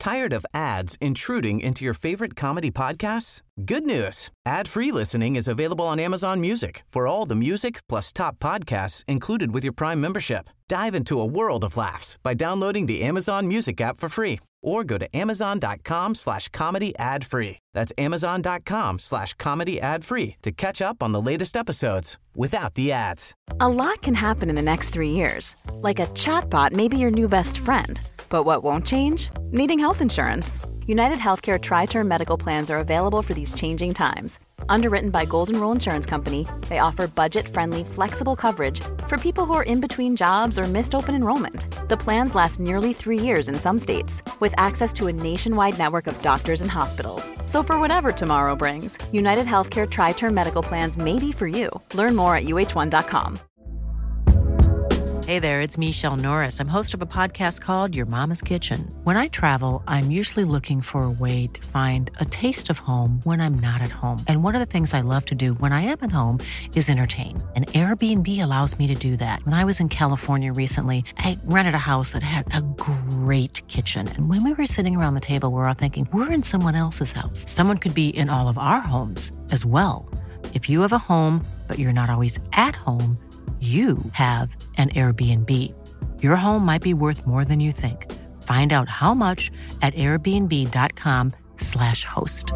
Tired of ads intruding into your favorite comedy podcasts? Good news. Ad-free listening is available on Amazon Music for all the music plus top podcasts included with your Prime membership. Dive into a world of laughs by downloading the Amazon Music app for free or go to amazon.com/comedy ad-free. That's amazon.com/comedy ad-free to catch up on the latest episodes without the ads. A lot can happen in the next 3 years. Like a chatbot may be your new best friend. But what won't change? Needing health insurance. United Healthcare Tri-Term Medical Plans are available for these changing times. Underwritten by Golden Rule Insurance Company, they offer budget-friendly, flexible coverage for people who are in between jobs or missed open enrollment. The plans last nearly 3 years in some states, with access to a nationwide network of doctors and hospitals. So for whatever tomorrow brings, United Healthcare Tri-Term Medical Plans may be for you. Learn more at uh1.com. Hey there, it's Michelle Norris. I'm host of a podcast called Your Mama's Kitchen. When I travel, I'm usually looking for a way to find a taste of home when I'm not at home. And one of the things I love to do when I am at home is entertain. And Airbnb allows me to do that. When I was in California recently, I rented a house that had a great kitchen. And when we were sitting around the table, we were all thinking, we're in someone else's house. Someone could be in all of our homes as well. If you have a home, but you're not always at home, you have an Airbnb. Your home might be worth more than you think. Find out how much at airbnb.com/host.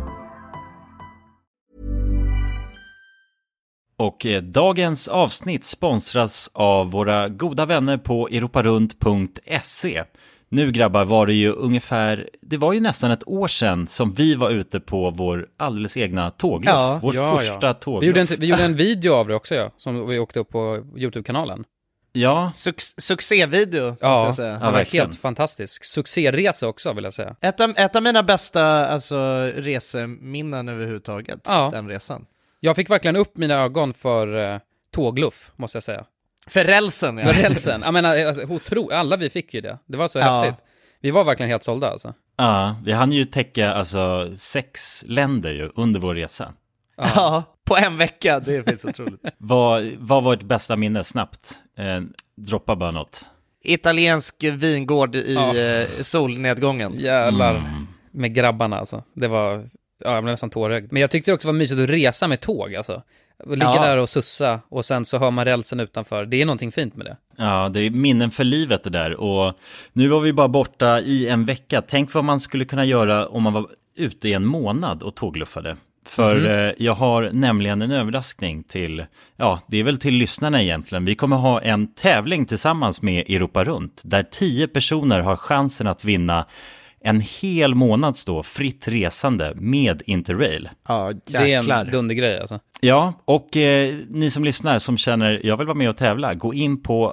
Och dagens avsnitt sponsras av våra goda vänner på europarunt.se. Nu grabbar var det ju nästan ett år sedan som vi var ute på vår alldeles egna tågluff. Vår första tågluff. Vi gjorde en video av det också, som vi åkte upp på YouTube-kanalen. Ja. Succévideo, måste jag säga. Det var helt fantastisk. Succéresa också, vill jag säga. Ett av mina bästa reseminnen överhuvudtaget, den resan. Jag fick verkligen upp mina ögon för tågluff, måste jag säga. För rälsen, ja. För rälsen. Jag menar, alla vi fick ju det. Det var så häftigt. Vi var verkligen helt sålda, alltså. Ja, vi hann ju täcka 6 länder ju under vår resa. Ja, på en vecka. Det finns otroligt. Vad var ert bästa minne snabbt? Droppa bara något. Italiensk vingård i solnedgången. Jävlar. Med grabbarna, alltså. Det var... Ja, jag blev nästan tårögd. Men jag tyckte det också var mysigt att resa med tåg, alltså. Ligga där och sussa och sen så hör man rälsen utanför. Det är någonting fint med det. Ja, det är minnen för livet det där. Och nu var vi bara borta i en vecka. Tänk vad man skulle kunna göra om man var ute i en månad och tågluffade. För jag har nämligen en överraskning till, det är väl till lyssnarna egentligen. Vi kommer ha en tävling tillsammans med Europa Runt. Där 10 personer har chansen att vinna en hel månads då fritt resande med Interrail. Ja, det är en dundergrej alltså. Ja, och ni som lyssnar som känner jag vill vara med och tävla, gå in på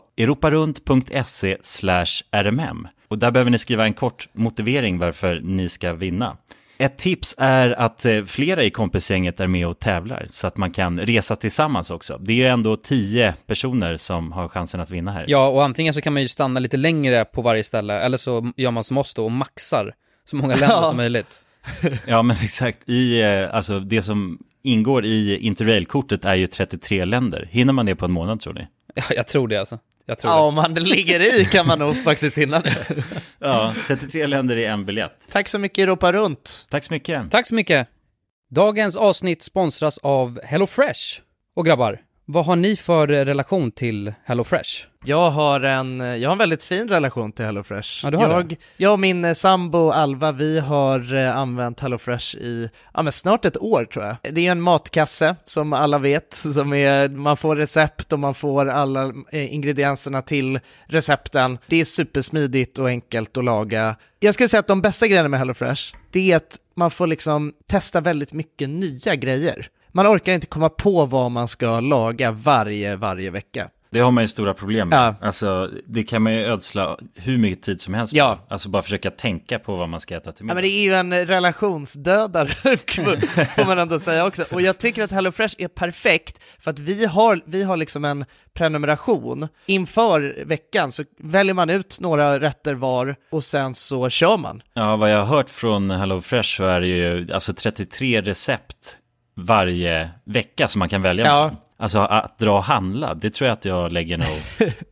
europarunt.se/rmm. Och där behöver ni skriva en kort motivering varför ni ska vinna. Ett tips är att flera i kompisgänget är med och tävlar så att man kan resa tillsammans också. Det är ju ändå 10 personer som har chansen att vinna här. Ja, och antingen så kan man ju stanna lite längre på varje ställe eller så gör man som oss då och maxar så många länder som möjligt. Ja, men exakt. Alltså det som ingår i Interrail-kortet är ju 33 länder. Hinner man det på en månad, tror ni? Ja, jag tror det alltså. Om man ligger i kan man nog faktiskt hinna det. Ja, 33 länder i en biljett. Tack så mycket Europa Runt. Tack så mycket. Tack så mycket. Dagens avsnitt sponsras av HelloFresh. Och grabbar, vad har ni för relation till HelloFresh? Jag har en väldigt fin relation till HelloFresh. Ja, du har jag och min sambo Alva, vi har använt HelloFresh i snart ett år tror jag. Det är en matkasse som alla vet, man får recept och man får alla ingredienserna till recepten. Det är supersmidigt och enkelt att laga. Jag skulle säga att de bästa grejerna med HelloFresh, det är att man får liksom testa väldigt mycket nya grejer. Man orkar inte komma på vad man ska laga varje vecka. Det har man ju stora problem med. Ja. Alltså, det kan man ju ödsla hur mycket tid som helst på. Ja. Alltså bara försöka tänka på vad man ska äta till middag. Ja, men det är ju en relationsdödare får man ändå säga också. Och jag tycker att HelloFresh är perfekt för att vi har liksom en prenumeration. Inför veckan så väljer man ut några rätter var och sen så kör man. Ja, vad jag har hört från HelloFresh så är det ju alltså 33 recept varje vecka som man kan välja. Ja. Alltså att dra och handla, det tror jag att jag lägger nog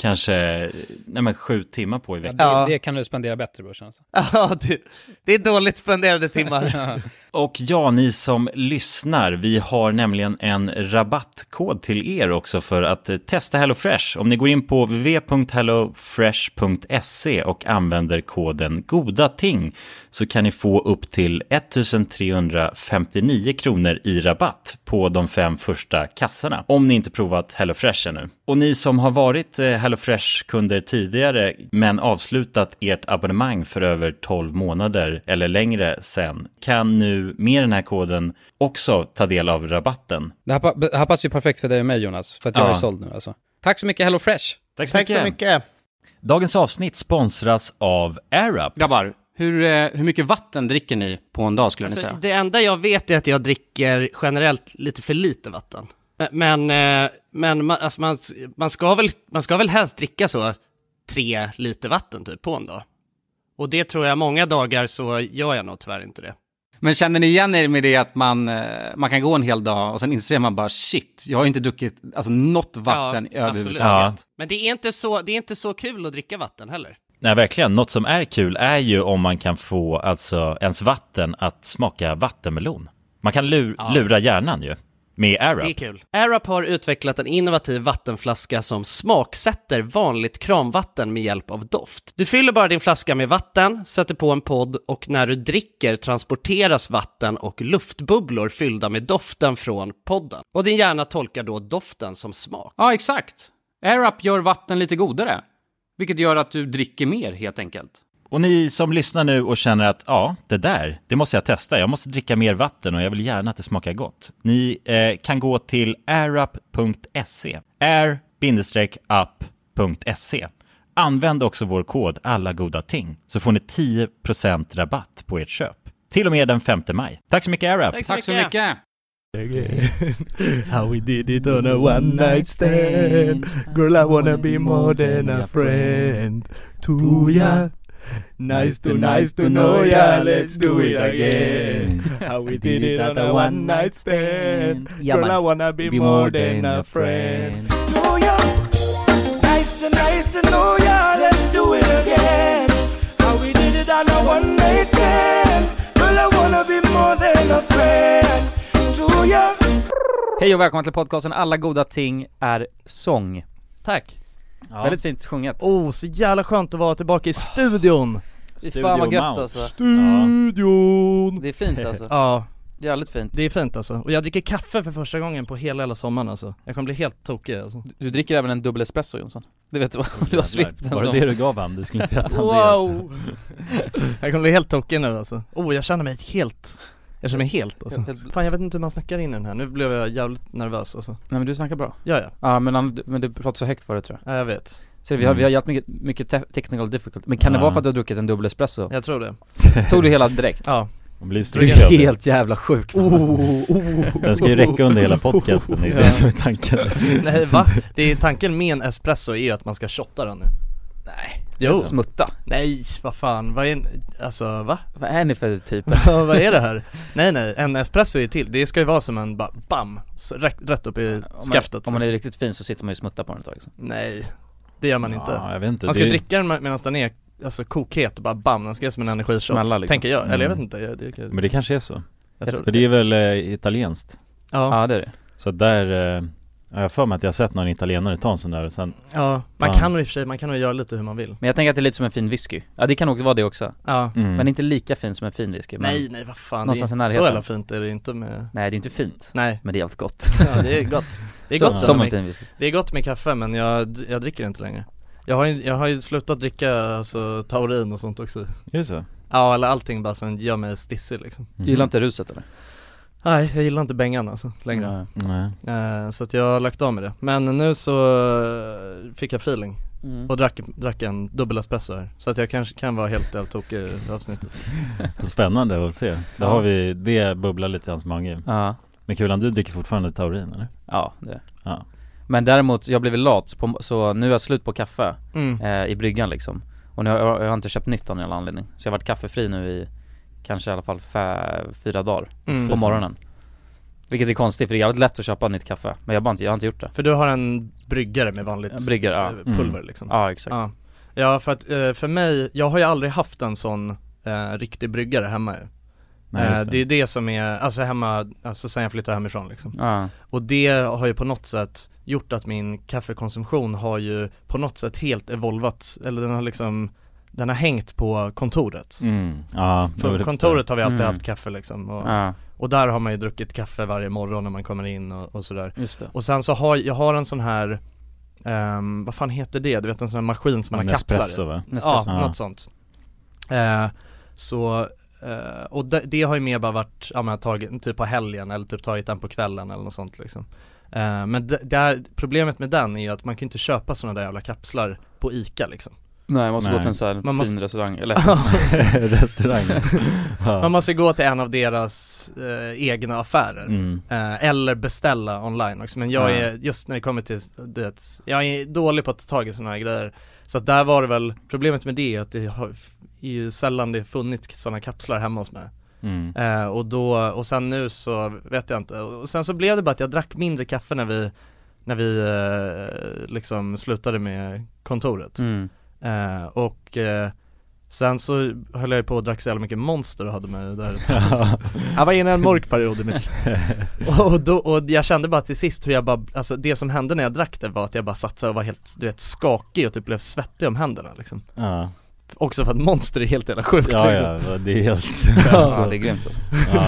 kanske 7 timmar på i veckan. Ja, det kan du spendera bättre, brorsan. Alltså. Ja, det är dåligt spenderade timmar. Och ja, ni som lyssnar, vi har nämligen en rabattkod till er också för att testa HelloFresh. Om ni går in på www.hellofresh.se och använder koden GODATING så kan ni få upp till 1359 kronor i rabatt på de 5 första kassarna. Om ni inte provat HelloFresh ännu. Och ni som har varit HelloFresh-kunder tidigare men avslutat ert abonnemang för över 12 månader eller längre sen kan nu med den här koden också ta del av rabatten. Det här passar ju perfekt för dig och mig, Jonas, för att jag är såld nu alltså. Tack så mycket HelloFresh. Tack så mycket. Dagens avsnitt sponsras av AirUp. Grabbar, hur mycket vatten dricker ni på en dag skulle ni säga? Det enda jag vet är att jag dricker generellt lite för lite vatten. Men man ska väl helst dricka så 3 liter vatten typ på en dag. Och det tror jag många dagar så gör jag nog tyvärr inte det. Men känner ni igen er med det att man kan gå en hel dag och sen inser man bara shit, jag har inte druckit något vatten överhuvudtaget. Ja. Men det är inte så kul att dricka vatten heller. Nej, verkligen. Något som är kul är ju om man kan få ens vatten att smaka vattenmelon. Man kan lura hjärnan ju. Med AirUp. Det är kul. AirUp har utvecklat en innovativ vattenflaska som smaksätter vanligt kranvatten med hjälp av doft. Du fyller bara din flaska med vatten, sätter på en podd och när du dricker transporteras vatten och luftbubblor fyllda med doften från podden. Och din hjärna tolkar då doften som smak. Ja, exakt. AirUp gör vatten lite godare, vilket gör att du dricker mer helt enkelt. Och ni som lyssnar nu och känner att det måste jag testa. Jag måste dricka mer vatten och jag vill gärna att det smakar gott. Ni kan gå till airup.se. air-up.se. Använd också vår kod alla goda ting så får ni 10% rabatt på ert köp. Till och med den 5 maj. Tack så mycket AirUp. Tack så mycket. How we did it on a one night stand. Girl, I wanna be more than a friend to ya. Nice to know ya, let's do it again. How we did it on a one night stand. Girl, I wanna be more than a friend to ya. Nice to know ya, let's do it again. How we did it on a one night stand. Girl, I wanna be more than a friend to ya. Hej och välkomna till podcasten Alla goda ting är sång. Tack. Ja. Väldigt fint sjunget. Så jävla skönt att vara tillbaka i studion. Fan vad gött alltså. Studion. Det är fint alltså. Ja. Jävligt fint. Det är fint alltså. Och jag dricker kaffe för första gången på hela sommaren alltså. Jag kommer bli helt tokig alltså. Du dricker även en dubbel espresso, Jonsson. Det vet du vad du har svippt den. Var det det du gav han? Du skulle inte äta wow. det alltså. Jag kommer bli helt tokig nu alltså. Jag känner mig helt alltså. Fan, jag vet inte hur man snackar in i den här. Nu blev jag jävligt nervös alltså. Nej men du snackar bra. Ja. Ja men du pratar så högt för det tror jag. Ja, jag vet. Så vi har jävligt mycket technical difficult. Men kan det vara för att du har druckit en dubbel espresso? Jag tror det. Tog du hela direkt? Ja. Du är helt jävla sjuk. Den ska ju räcka under hela podcasten. Det är det som är tanken. Nej, va? Det är tanken med en espresso är ju att man ska shotta den nu. Nej. Jo. Smutta. Nej, vad fan. Vad är ni för typ? Vad är det här? Nej, en espresso är ju till. Det ska ju vara som en bam, rätt upp i skaftet. Om man är riktigt fin så sitter man ju smutta på den ett tag liksom. Nej, det gör man inte. Jag vet inte. Man ska dricka den medan den är kokhet och bara bam, den ska som en energishot liksom. Tänker jag, eller jag vet inte Men det kanske är så. För det är väl italienskt. Ja, det är det. Så där jag har för mig att jag har sett någon italienare ta en sån där och sen... Ja, man kan nog i och för sig, man kan nog göra lite hur man vill. Men jag tänker att det är lite som en fin whisky. Ja, det kan nog vara det också. Ja. Men inte lika fin som en fin whisky. Nej, vad fan. Någonstans i närheten. Så jävla fint är det inte med... Nej, det är inte fint. Nej. Men det är helt gott. Ja, det är gott. Det är gott som en fin whisky. Det är gott med kaffe, men jag dricker inte längre. Jag har ju slutat dricka alltså taurin och sånt också. Är det så? Ja, eller allting bara som gör mig stissig liksom. Gillar inte ruset eller? Nej, jag gillar inte bängan alltså längre. Nej. Så att jag har lagt av med det. Men nu så fick jag feeling och drack en dubbel espresso här. Så att jag kanske kan vara helt tokig i avsnittet. Spännande att se. Då har vi det bubblar lite i hans mage. Ja. Men Kulan, du dricker fortfarande taurin eller? Ja, det. Ja. Men däremot, jag blev lat så nu är jag slut på kaffe i bryggan liksom. Och nu jag har inte köpt nytt av någon anledning. Så jag har varit kaffefri nu i kanske i alla fall 4 dagar på morgonen. Vilket är konstigt, för det är jävligt lätt att köpa nytt kaffe. Men jag har inte gjort det. För du har en bryggare med vanligt pulver liksom. Ja, exakt. Ja, för att för mig, jag har ju aldrig haft en sån riktig bryggare hemma. Nej, det är det som är, alltså hemma, alltså sen jag flyttade hemifrån liksom. Och det har ju på något sätt gjort att min kaffekonsumtion har ju på något sätt helt evolvat, eller den har hängt på kontoret. För kontoret har vi alltid haft kaffe liksom. Och där har man ju druckit kaffe varje morgon när man kommer in och sådär. Just det. Och sen så har en sån här vad fan heter det? Du vet, en sån här maskin som man har kapslar. Nespresso, va? Ja, något sånt. Och det har ju mer bara varit, ja, man tagit typ på helgen eller typ tagit den på kvällen eller något sånt liksom. Men problemet med den är ju att man kan inte köpa såna där jävla kapslar på ICA liksom. Nej, man måste gå till en sån här fin restaurang eller restaurang. Man måste gå till en av deras egna affärer eller beställa online också. Men jag är, just när det kommer till det, jag är dålig på att ta tag i såna här grejer. Så att där var det väl, problemet med det är att det har ju sällan det funnits såna kapslar hemma hos mig. Och sen nu så vet jag inte. Och sen så blev det bara att jag drack mindre kaffe när vi liksom slutade med kontoret. Sen så höll jag på att drack så jävla mycket Monster och hade mig där. Jag var inne i en mörk period i mitt och jag kände bara till sist hur jag bara, alltså det som hände när jag drack det var att jag bara satt så och var helt, du vet, skakig och typ blev svettig om händerna liksom. Också för att Monster är helt jävla sjukt liksom. Ja, det är helt alltså, det är grymt alltså.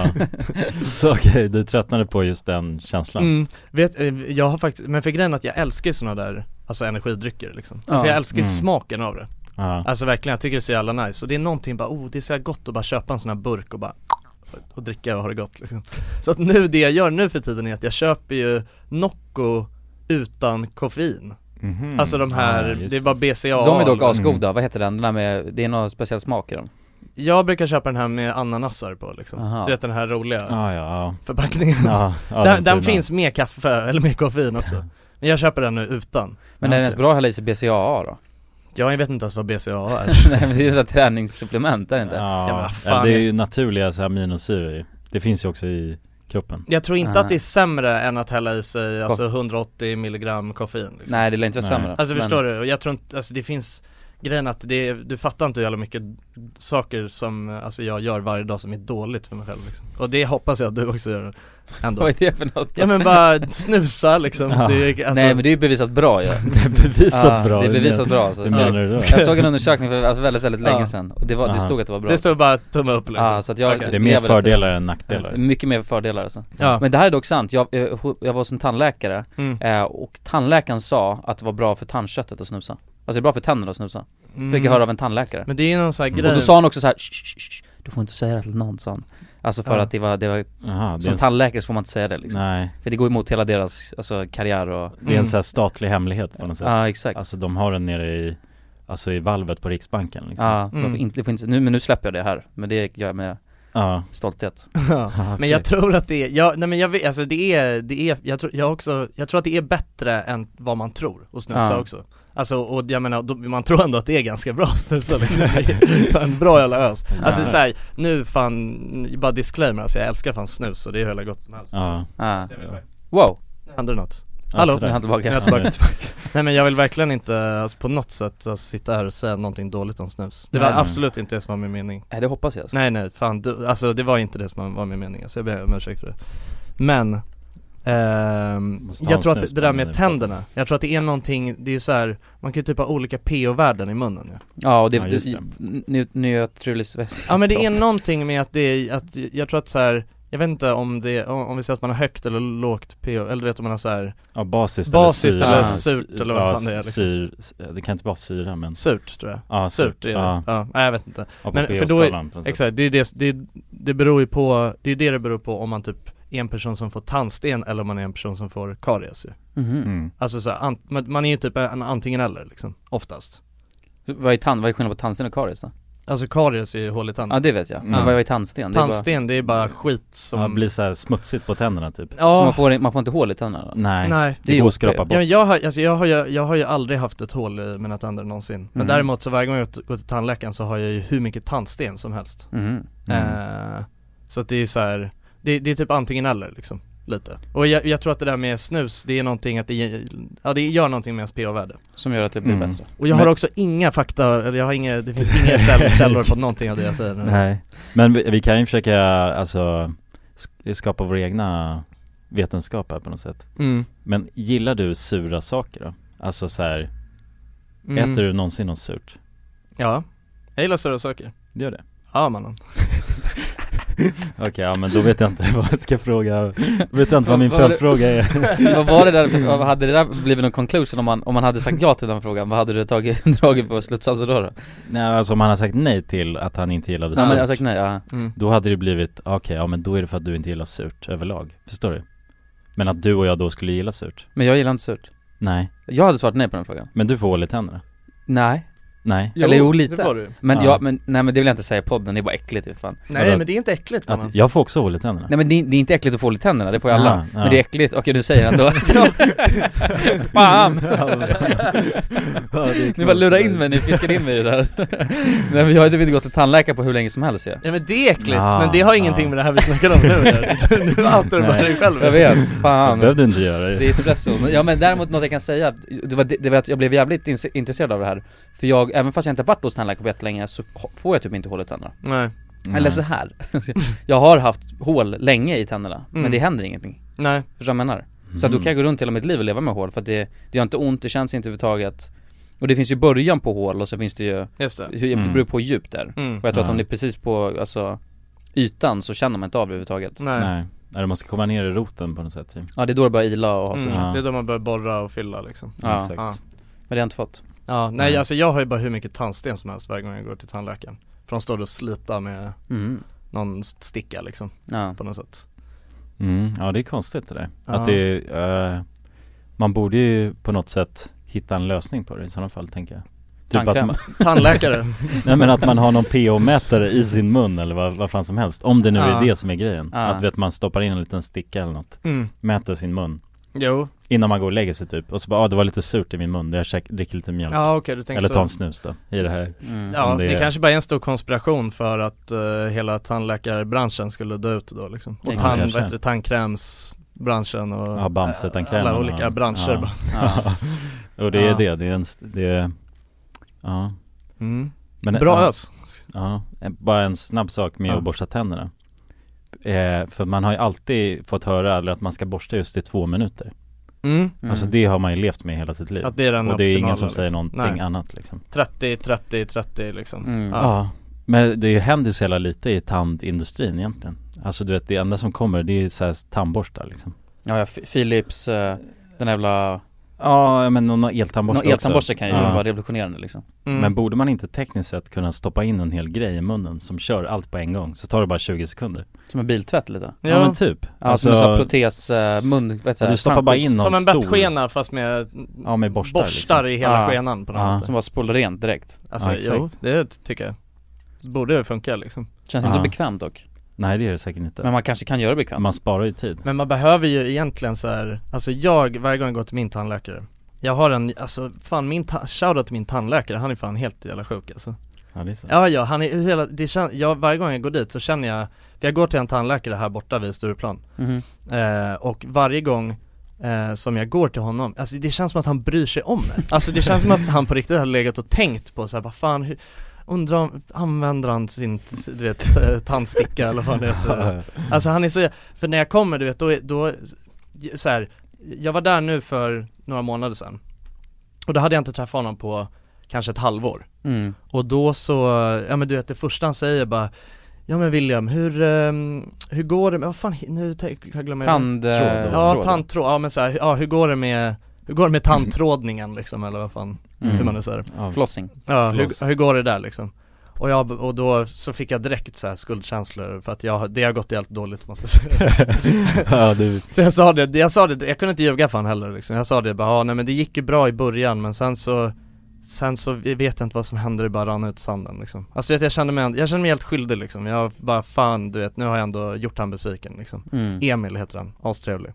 Så okej, du tröttnade på just den känslan. Jag har faktiskt, men för grejen att jag älskar såna där, alltså energidrycker liksom. Alltså jag älskar smaken av det. Alltså verkligen, jag tycker det är så jävla nice. Och det är någonting bara, det är så gott att bara köpa en sån här burk och bara och dricka och ha det gott liksom. Så att nu, det jag gör nu för tiden är att jag köper ju Nocco utan koffein. Alltså de här, det är bara BCA. De är dock asgoda, vad heter den där med, det är någon speciell smak i dem. Jag brukar köpa den här med ananassar på liksom. Du vet den här roliga förpackningen. Den finns med kaffe eller med koffein också. Men jag köper den nu utan. Men är den ens bra att hälla i sig BCAA då? Jag vet inte ens vad BCAA är. Nej, men det är så träningssupplement, är det inte? Det är ju naturliga så här aminosyror. Det finns ju också i kroppen. Jag tror inte att det är sämre än att hälla i sig alltså 180 milligram koffein liksom. Nej, det är inte sämre. Alltså förstår du? Och jag tror inte, alltså det finns grejen att du fattar inte hur jävla mycket saker som alltså jag gör varje dag som är dåligt för mig själv liksom. Och det hoppas jag att du också gör ändå. Vad är det för något? Ja, men bara snusa liksom. Det är, alltså... Nej, men det är ju bevisat bra ju. Det är bevisat bra. Det är bevisat bra alltså. Jag såg en undersökning för väldigt, väldigt länge sedan. Och det stod att det var bra. Det stod bara tumme upp liksom. Så att jag, det är mer fördelar än nackdelar. Mycket mer fördelar alltså. Men det här är dock sant. Jag var hos en tandläkare och tandläkaren sa att det var bra för tandköttet att snusa. Alltså det är bra för tänderna att snusa. Fick jag höra av en tandläkare. Men det är ju någon sån här grej. Och då sa han också så här: du får inte säga det till någon, sa han. Alltså för att det var som tandläkare så får man inte säga det liksom. Nej. För det går emot hela deras karriär och det är en sån här statlig hemlighet på något sätt. Ja, exakt. Alltså de har den nere i valvet på Riksbanken liksom. Det får inte, nu släpper jag det här. Men det gör jag med stolthet. Men jag tror att det är jag tror att det är bättre än vad man tror att snusa också. Alltså, och jag menar, man tror ändå att det är ganska bra snusa liksom. En bra jävla ös. Alltså såhär, nu fan, bara disclaimer, alltså jag älskar fan snus och det är hela gott med alls. Wow, händer det något? Hallå, nu är han tillbaka. Nej, men jag vill verkligen inte på något sätt sitta här och säga någonting dåligt om snus. Det var absolut inte det som var min mening. Nej, det hoppas jag. Nej, fan, alltså det var inte det som var min mening. Så jag ber om ursäkt för det. Men jag tror att det där med tänderna, jag tror att det är någonting, det är ju så här, man kan ju typ ha olika pH-värden i munnen. Ja, och det neutraliskt. Ja, men det är någonting med att det är, att jag tror att så här, jag vet inte om vi säger att man har högt eller lågt pH, eller vet om man har så här basiskt eller surt eller vad fan det är liksom. Det kan inte vara syra, men surt tror jag. Ja, surt är det. Nej, jag vet inte. Men för då exakt, det beror ju på, det är det beror på om man typ är en person som får tandsten eller om man är en person som får karies. Alltså så här, man är ju typ en antingen eller liksom, oftast. Vad är skillnaden på tandsten och karies då? Alltså karies är ju hål i tanden. Ja, det vet jag. Men vad är tandsten? Tandsten, det är bara skit som blir så här smutsigt på tänderna typ. Så man får inte hål i tänderna? Nej. Det går att skrapa bort. Ja, jag har ju aldrig haft ett hål i mina tänder någonsin. Men däremot så varje gång jag går till tandläkaren så har jag ju hur mycket tandsten som helst. Så att det är så här, det är typ antingen eller liksom. lite. Och jag tror att det där med snus, det är någonting att det gör någonting med ens pH-värde. Som gör att det blir bättre. Och jag har också inga fakta, eller det finns inga källor på någonting av det jag säger nu. Nej, men vi kan ju försöka alltså skapa vår egna vetenskap här på något sätt. Men gillar du sura saker då? Alltså så här, äter du någonsin något surt? Ja, jag gillar sura saker. Det gör det? Ja, mannen. Okej, ja, men då vet jag inte vad jag ska fråga. Då vet jag inte vad min följdfråga är. Vad var det där, hade det där blivit någon conclusion om man hade sagt ja till den frågan? Vad hade du dragit på slutsatser då? Nej, alltså om han har sagt nej till att han inte gillade surt. Ja, men jag har sagt nej, ja. Då hade det blivit, okej, ja men då är det för att du inte gillar surt överlag. Förstår du? Men att du och jag då skulle gilla surt. Men jag gillar inte surt. Nej. Jag hade svarat nej på den frågan. Men du får hål i tänderna? Nej. Nej. Eller jo, lite. Det får du. Men ja, men nej, men det vill jag inte säga i podden, det är bara äckligt fan. Nej, alltså, men det är inte äckligt. Att jag får också hål i tänderna. Nej, men det är inte äckligt att få hål i tänderna, det får ju alla. Ja. Men det är äckligt, okej du säger ändå. Fan! Ni bara lurar in mig, ni fiskar in mig i det där. Nej, men jag har ju typ inte gått till tandläkare på hur länge som helst. Ja, men det är äckligt, men det har ingenting med det här vi snackar om nu. Nu outar du bara dig själv. Jag vet, fan. Det behövde inte göra det. Det är espresso. Ja, men däremot något jag kan säga, det var att jag blev jävligt intresserad av det här. För även fast jag inte varit hos tandläkare på jättelänge så får jag typ inte hål i tänderna. Nej. Eller så här. Jag har haft hål länge i tänderna, men det händer ingenting. Nej. Förstår du vad jag menar? Så att då kan jag gå runt hela mitt liv och leva med hål, för att det gör inte ont, det känns inte överhuvudtaget. Och det finns ju början på hål, och så finns det ju, just det. Det beror på djup där. Och jag tror att om det är precis på ytan så känner man inte av det överhuvudtaget. Nej. Du måste komma ner i roten på något sätt. Typ. Ja, det är då det börjar ila och ha så. Det är då man börjar borra och fylla liksom. Ja, exakt. Men det har jag inte fått. Ja, nej, alltså jag har ju bara hur mycket tandsten som helst varje gång jag går till tandläkaren. För de står och slita med någon sticka liksom, på något sätt. Ja, det är konstigt det där. Ja. Att det man borde ju på något sätt hitta en lösning på det i sådana fall, tänker jag. Typ att tandläkare. Nej, men att man har någon pH-mätare i sin mun eller vad fan som helst. Om det nu är det som är grejen. Att man stoppar in en liten sticka eller något. Mäter sin mun. Jo. Innan man går och lägger sig typ. Och så bara, det var lite surt i min mun. Jag dricker lite mjölk. Ja, okej, du tänker eller så. ta en snus då, i det här. Ja, det kanske bara är en stor konspiration för att hela tandläkarbranschen skulle dö ut då liksom. Och tandkrämsbranschen och alla olika branscher. Och det är det är Men, bra ös. Ja, bara en snabb sak med att borsta tänderna. För man har ju alltid fått höra att man ska borsta just i 2 minuter. Alltså det har man ju levt med hela sitt liv. Att det är och det är ingen som liksom säger någonting annat liksom. 30 liksom. Ja, men det händer så hela lite i tandindustrin egentligen. Alltså du vet, det enda som kommer, det är så här tandborstar liksom. Ja, Philips, den jävla... Ja, men någon eltandborste också. Eltandborste kan ju vara revolutionerande liksom. Men borde man inte tekniskt sett kunna stoppa in en hel grej i munnen som kör allt på en gång, så tar det bara 20 sekunder. Som en biltvätt lite. Ja, men typ. Alltså som en protes, mun, vet du stoppar bara in någon som en bettskena fast med borstar liksom. I hela skenan på något sätt. Som bara spolar rent direkt. Alltså, det tycker jag. Det borde funka liksom. Känns inte bekvämt dock. Nej, det är det säkert inte. Men man kanske kan göra det bekvämt. Man sparar ju tid. Men man behöver ju egentligen så här, alltså varje gång jag går till min tandläkare, jag har shoutout till min tandläkare, han är fan helt jävla sjuk alltså. Ja, det är så. Ja, han är varje gång jag går dit så känner jag, för jag går till en tandläkare här borta vid Stureplan. Och varje gång som jag går till honom, alltså det känns som att han bryr sig om mig. Alltså det känns som att han på riktigt har legat och tänkt på så här, vad fan, undrar om använder han sin, du vet, tandsticka eller vad det heter. Alltså han är så, för när jag kommer, du vet, då så här, jag var där nu för några månader sedan. Och då hade jag inte träffat honom på kanske ett halvår. Och då så, ja men du vet, det första han säger bara, ja men William, hur går det med, vad fan, nu jag glömmer tandtråd. Ja men så här, hur går det med tandtrådningen liksom, eller vad fan, hur man nu säger. Flossing. Ja, hur går det där liksom? Och då så fick jag direkt så här skuldkänslor för att det har gått helt dåligt, måste jag säga. Så jag sa det, jag kunde inte ljuga fan heller liksom. Jag sa det bara, nej men det gick ju bra i början, men sen så vet jag inte vad som händer, det bara rann ut sanden liksom. Alltså jag kände mig helt skyldig liksom. Jag bara, fan du vet, nu har jag ändå gjort han besviken liksom. Emil heter han, astrevlig.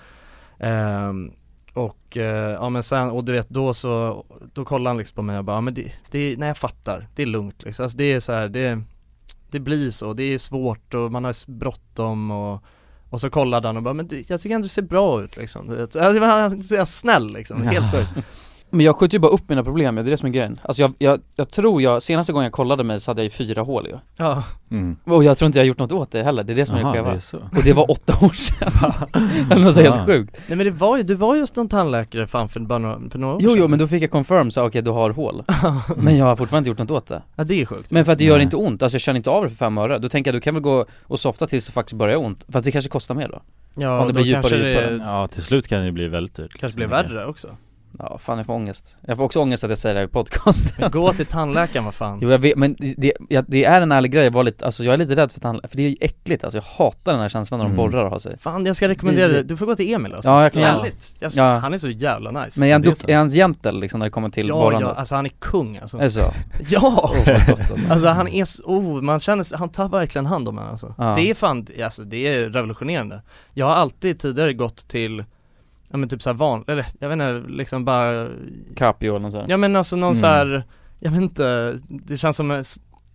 Ja men sen, och du vet, då kollar han liksom på mig och bara, men det nej, jag fattar, det är lugnt liksom. Alltså det är så här, det blir så, det är svårt och man har bråttom och Och så kollade han och bara, men jag tycker ändå det ser bra ut liksom. Du vet. Det var så snäll liksom, helt sjukt. Men jag skjuter ju bara upp mina problem, det är det som är grejen. Alltså jag tror senaste gången jag kollade mig så hade jag ju 4 hål ju. Ja. Och jag tror inte jag har gjort något åt det heller, det är det som är Aha, det det är så. Och det var 8 år sedan. Det var så helt sjukt. Nej men du var just någon tandläkare fan för några år sedan. Jo men då fick jag confirm så okej, du har hål. Men jag har fortfarande inte gjort något åt det. Ja, det är sjukt. Men för att det gör inte ont, alltså jag känner inte av det för 5 öre. Då tänker jag, du kan väl gå och softa tills det faktiskt börjar ont. För att det kanske kostar mer då. Ja, om det blir djupare. Ja, till slut kan det bli väldigt dyrt. Kanske blir värre också. Ja, fan jag får ångest. Jag får också ångest att jag säger det här i podcast. Men gå till tandläkaren, vad fan. Jo jag vet, men det är en ärlig grej. Alltså jag är lite rädd för tandläkaren. För det är ju äckligt, alltså jag hatar den här känslan när de borrar och har sig. Fan, jag ska rekommendera dig. Du får gå till Emil alltså. Ja, jag kan Han är så jävla nice. Men är han gentle liksom när det kommer till borrande? Ja, alltså han är kung alltså. Är det så? Ja! Gott, alltså han är så, man känner, han tar verkligen hand om en alltså. Ja. Det är fan, alltså det är revolutionerande. Jag har alltid tidigare gått till, ja men typ såhär vanligt, eller jag vet inte, liksom bara Capio eller något sånt. Ja men alltså någon så här, jag vet inte, det känns som,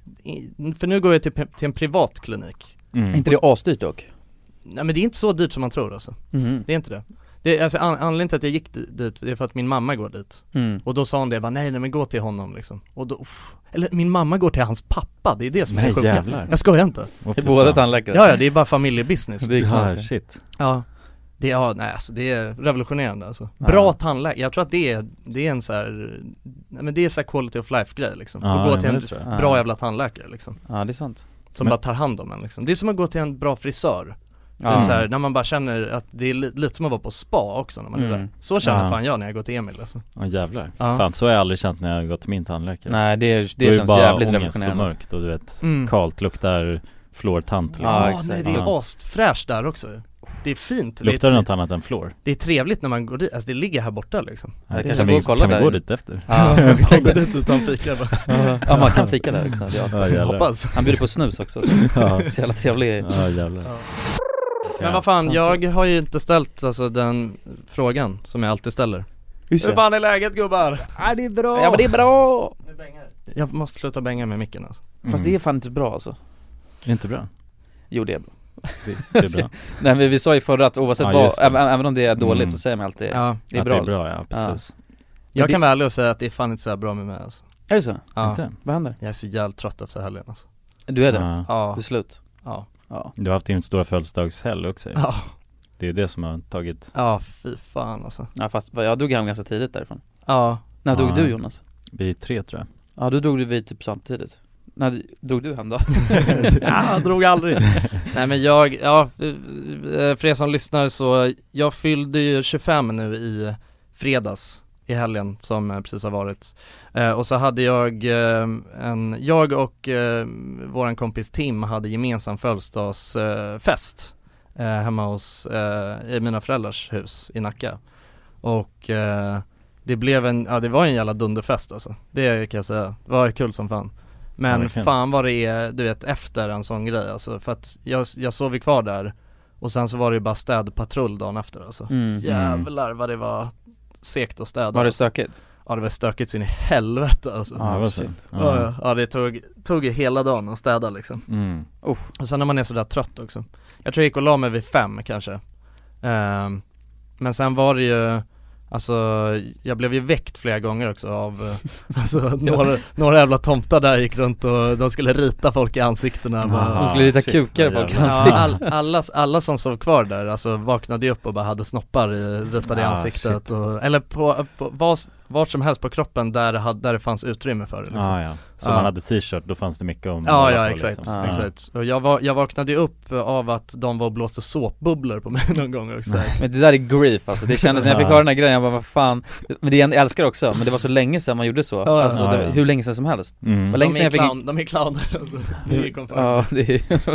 för nu går jag till en privat klinik. Inte det asdyrt dock? Nej men det är inte så dyrt som man tror alltså. Det är inte det. Det är, alltså, anledningen till att jag gick dit, det är för att min mamma går dit. Och då sa hon det, bara, nej men gå till honom liksom. Och då, eller min mamma går till hans pappa, det är det som är sjukt. Jag skojar inte. Det är båda tandläkare. Ja, det är bara familjebusiness. Det är shit. Ja. Det är revolutionerande alltså. Bra tandläkare. Jag tror att det är en så här, men det är så här quality of life grej liksom. Att gå till en bra jävla tandläkare liksom. Ja, det är sant. Som bara tar hand om en liksom. Det är som att gå till en bra frisör. Det är så här, när man bara känner att det är lite som att vara på spa också när man är där. Så känner fan jag när jag går till Emil alltså. Ja jävlar. Fan, så har jag aldrig känt när jag gått till min tandläkare. Nej, det känns jävligt revolutionerande. Och mörkt och du vet, kallt, luktar fluortant liksom. Ja, nej, det är asfräscht där också. Det är fint. Luktar det något annat än fluor? Det är trevligt när man går dit, alltså det ligger här borta liksom. Ja, det kanske vi kan gå dit efter. Ja, vi kan gå dit och ta en fika bara. Ja, man kan fika där också. Jag hoppas. Han bjuder på snus också. Så jävla trevlig. Ja, jävlar. Men vad fan, jag har ju inte ställt alltså den frågan som jag alltid ställer. Hur fan är läget gubbar? Ja, det är bra. Ja, men det är bra. Jag måste sluta bänga med micken alltså. Fast det är fan inte bra alltså. Det är inte bra. Jo, det är bra. Det är bra. Nej, men vi sa ju förra att oavsett vad, även om det är dåligt så säger man alltid det är bra. Det är bra, ja, precis. Jag kan väl säga att det är fan inte så bra med mig alltså. Är det så? Ja. Inte? Vad händer? Jag är så jävla trött efter helgen alltså. Du är det? Ja. Du är slut? Ja. Du har haft din stora födelsedagshelg också. Ja. Det är det som har tagit. Ja, fy fan alltså. Ja, fast jag drog hem ganska tidigt därifrån. Ja. När drog du, Jonas? Vi 3 tror jag. Ja, då drog vi typ samtidigt. När drog du hem då? Ja, jag drog aldrig. Nej men för er som lyssnar så, jag fyllde ju 25 nu i fredags i helgen som precis har varit. Och så hade jag och våran kompis Tim hade gemensam födelsedagsfest hemma hos i mina föräldrars hus i Nacka. Och det var en jävla dunderfest alltså. Det kan jag säga. Det var kul som fan. Men fan vad det är, du vet, efter en sån grej alltså, för att jag sov ju kvar där och sen så var det ju bara städpatrull dagen efter alltså. Jävlar vad det var sekt att städa. Var det stökigt? Ja, det var stökigt så in i helvete alltså. Ja, det tog ju hela dagen att städa liksom. Och sen när man är så där trött också. Jag tror jag gick och la mig vid 5 kanske. Men sen var det ju, alltså jag blev ju väckt flera gånger också av alltså, några jävla tomtar där gick runt och de skulle rita folk i ansiktena. De skulle rita kukar folk i ansiktet. Alla som sov kvar där alltså vaknade ju upp och bara hade snoppar ritade i ansiktet eller på vart som helst på kroppen där det fanns utrymme för det liksom. Så man hade t-shirt, då fanns det mycket om. Exakt, liksom. Exakt. Och jag vaknade ju upp av att de var och blåste såpbubblor på mig någon gång också. Men det där är grief alltså, det kändes när jag fick höra den här grejen, jag bara vad fan. Men det jag älskar också, men det var så länge sedan man gjorde så. Alltså hur länge sedan som helst. Var länge sedan de är clowner alltså. Det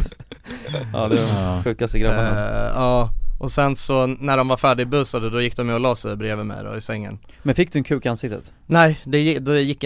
är sjukaste grabbarna. Och sen så när de var färdigbusade då gick de ju och la sig bredvid mig då i sängen. Men fick du en kuk i ansiktet? Nej, det gick inte.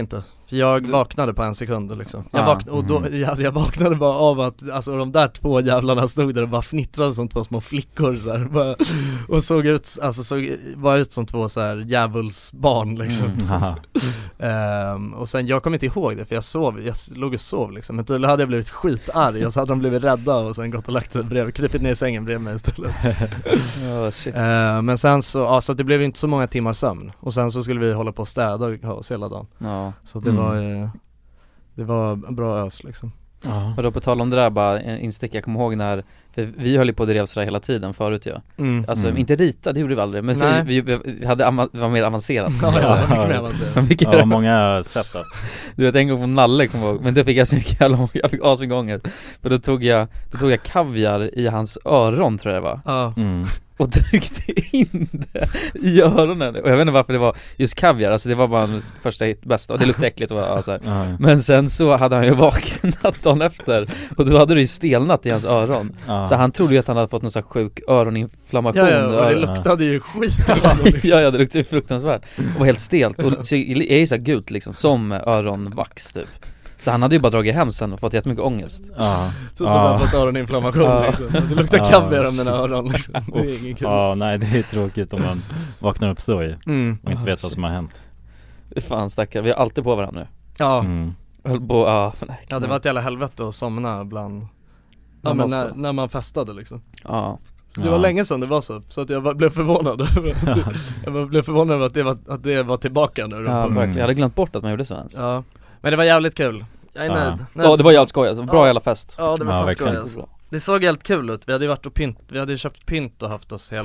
För jag vaknade på en sekund liksom. Jag vaknade bara av att alltså, de där 2 jävlarna stod där och bara fnittrade som 2 små flickor så här, bara, och såg ut som 2 så här djävulsbarn liksom. Och sen jag kommer inte ihåg det för jag låg och sov liksom. Men tydligen hade jag blivit skitarg och så hade de blivit rädda och sen gått och lagt sig krypit ner i sängen bredvid mig istället. Shit. Men sen så det blev inte så många timmar sömn. Och sen så skulle vi hålla på och städa oss hela dagen. Så det var en bra ös liksom. Och då på tal om det där, bara en instick, jag kommer ihåg när vi höll på att drev sådär hela tiden förut ju. Alltså inte rita, det gjorde vi aldrig. Men vi var mer avancerat. Det var många sätt då. Du vet, en gång på Nalle kommer jag ihåg. Men det fick jag så mycket jag fick asmycket. För då tog jag kaviar i hans öron, tror jag det var. Och tryckte in det i öronen. Och jag vet inte varför det var just kaviar. Alltså det var bara den första bästa. Och det luktade äckligt. Och så här. Men sen så hade han ju vaknat dagen efter. Och då hade det ju stelnat i hans öron. Så han trodde ju att han hade fått någon så här sjuk öroninflammation. Ja, och det luktade ju skit. Ja, det luktade ju fruktansvärt. Och var helt stelt. Och så är ju så här gult liksom. Som öronvax typ. Så han hade ju bara dragit hem sen och fått jättemycket ångest. Så att han fått öroninflammation liksom. Det luktar kaviar om mina öron liksom. Det är ingen kul. Nej, det är tråkigt om man vaknar upp så ju och inte vet vad som har hänt. Fan stackar, vi är alltid på varandra nu. Höll på, det var ett jävla helvete att somna bland när man festade liksom. Det var länge sedan det var så att jag blev förvånad. Jag blev förvånad över att det var tillbaka nu. Verkligen. Jag hade glömt bort att man gjorde så ens. Men det var jävligt kul. Jag är nöjd. Ja, det var jävligt skoj alltså. Bra jävla fest. Ja, det var fan skoj alltså. Det såg helt kul ut. Vi hade ju varit och vi hade köpt pynt och haft oss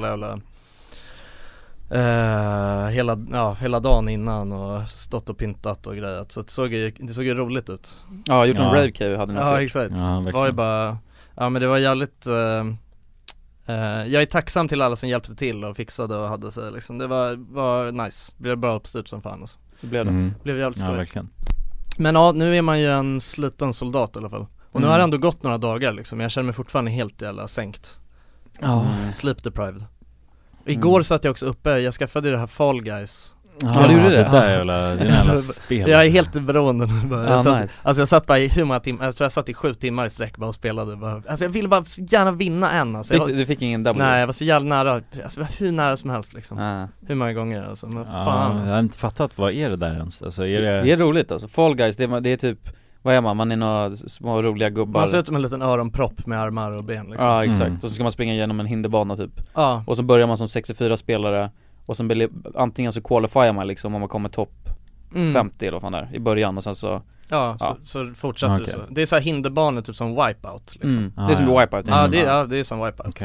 hela dagen innan och stått och pyntat och grejat. Så det såg ju roligt ut. Ja, gjort en rave cave hade ni också. Ja, exakt. Det var ju bara men det var jävligt jag är tacksam till alla som hjälpte till och fixade och hade sig liksom. Det var nice. Det blev bra uppstyrt som fan alltså. Det blev det. Det blev jävligt skoj. Ja, verkligen. Men nu är man ju en sliten soldat i alla fall. Och nu har det ändå gått några dagar liksom. Jag känner mig fortfarande helt jävla sänkt. Sleep deprived. Igår satt jag också uppe. Jag skaffade det här Fall Guys. Ja, du gjorde det? Det är jävla spel. Jag är helt beroende nu. Nice. Alltså jag satt bara i hur många timmar. Jag tror jag satt i 7 timmar i sträck bara och spelade. Alltså jag ville bara så gärna vinna en alltså. Du fick ingen double? Nej, jag var så jävla nära. Alltså hur nära som helst liksom. Hur många gånger alltså. Men fan alltså. Jag har inte fattat, vad är det där ens? Alltså, det är roligt alltså. Fall Guys, det är typ, vad är man? Man är några små roliga gubbar. Man ser ut som en liten öronpropp med armar och ben liksom. Ja, exakt. Och så ska man springa igenom en hinderbana typ. Och så börjar man som 64 spelare. Och sen antingen så qualifierar man liksom om man kommer topp 50 eller vad fan där i början och sen så så fortsätter det så. Det är så här hinderbanor typ som Wipeout liksom. Det är som Wipeout. Det är som Wipeout.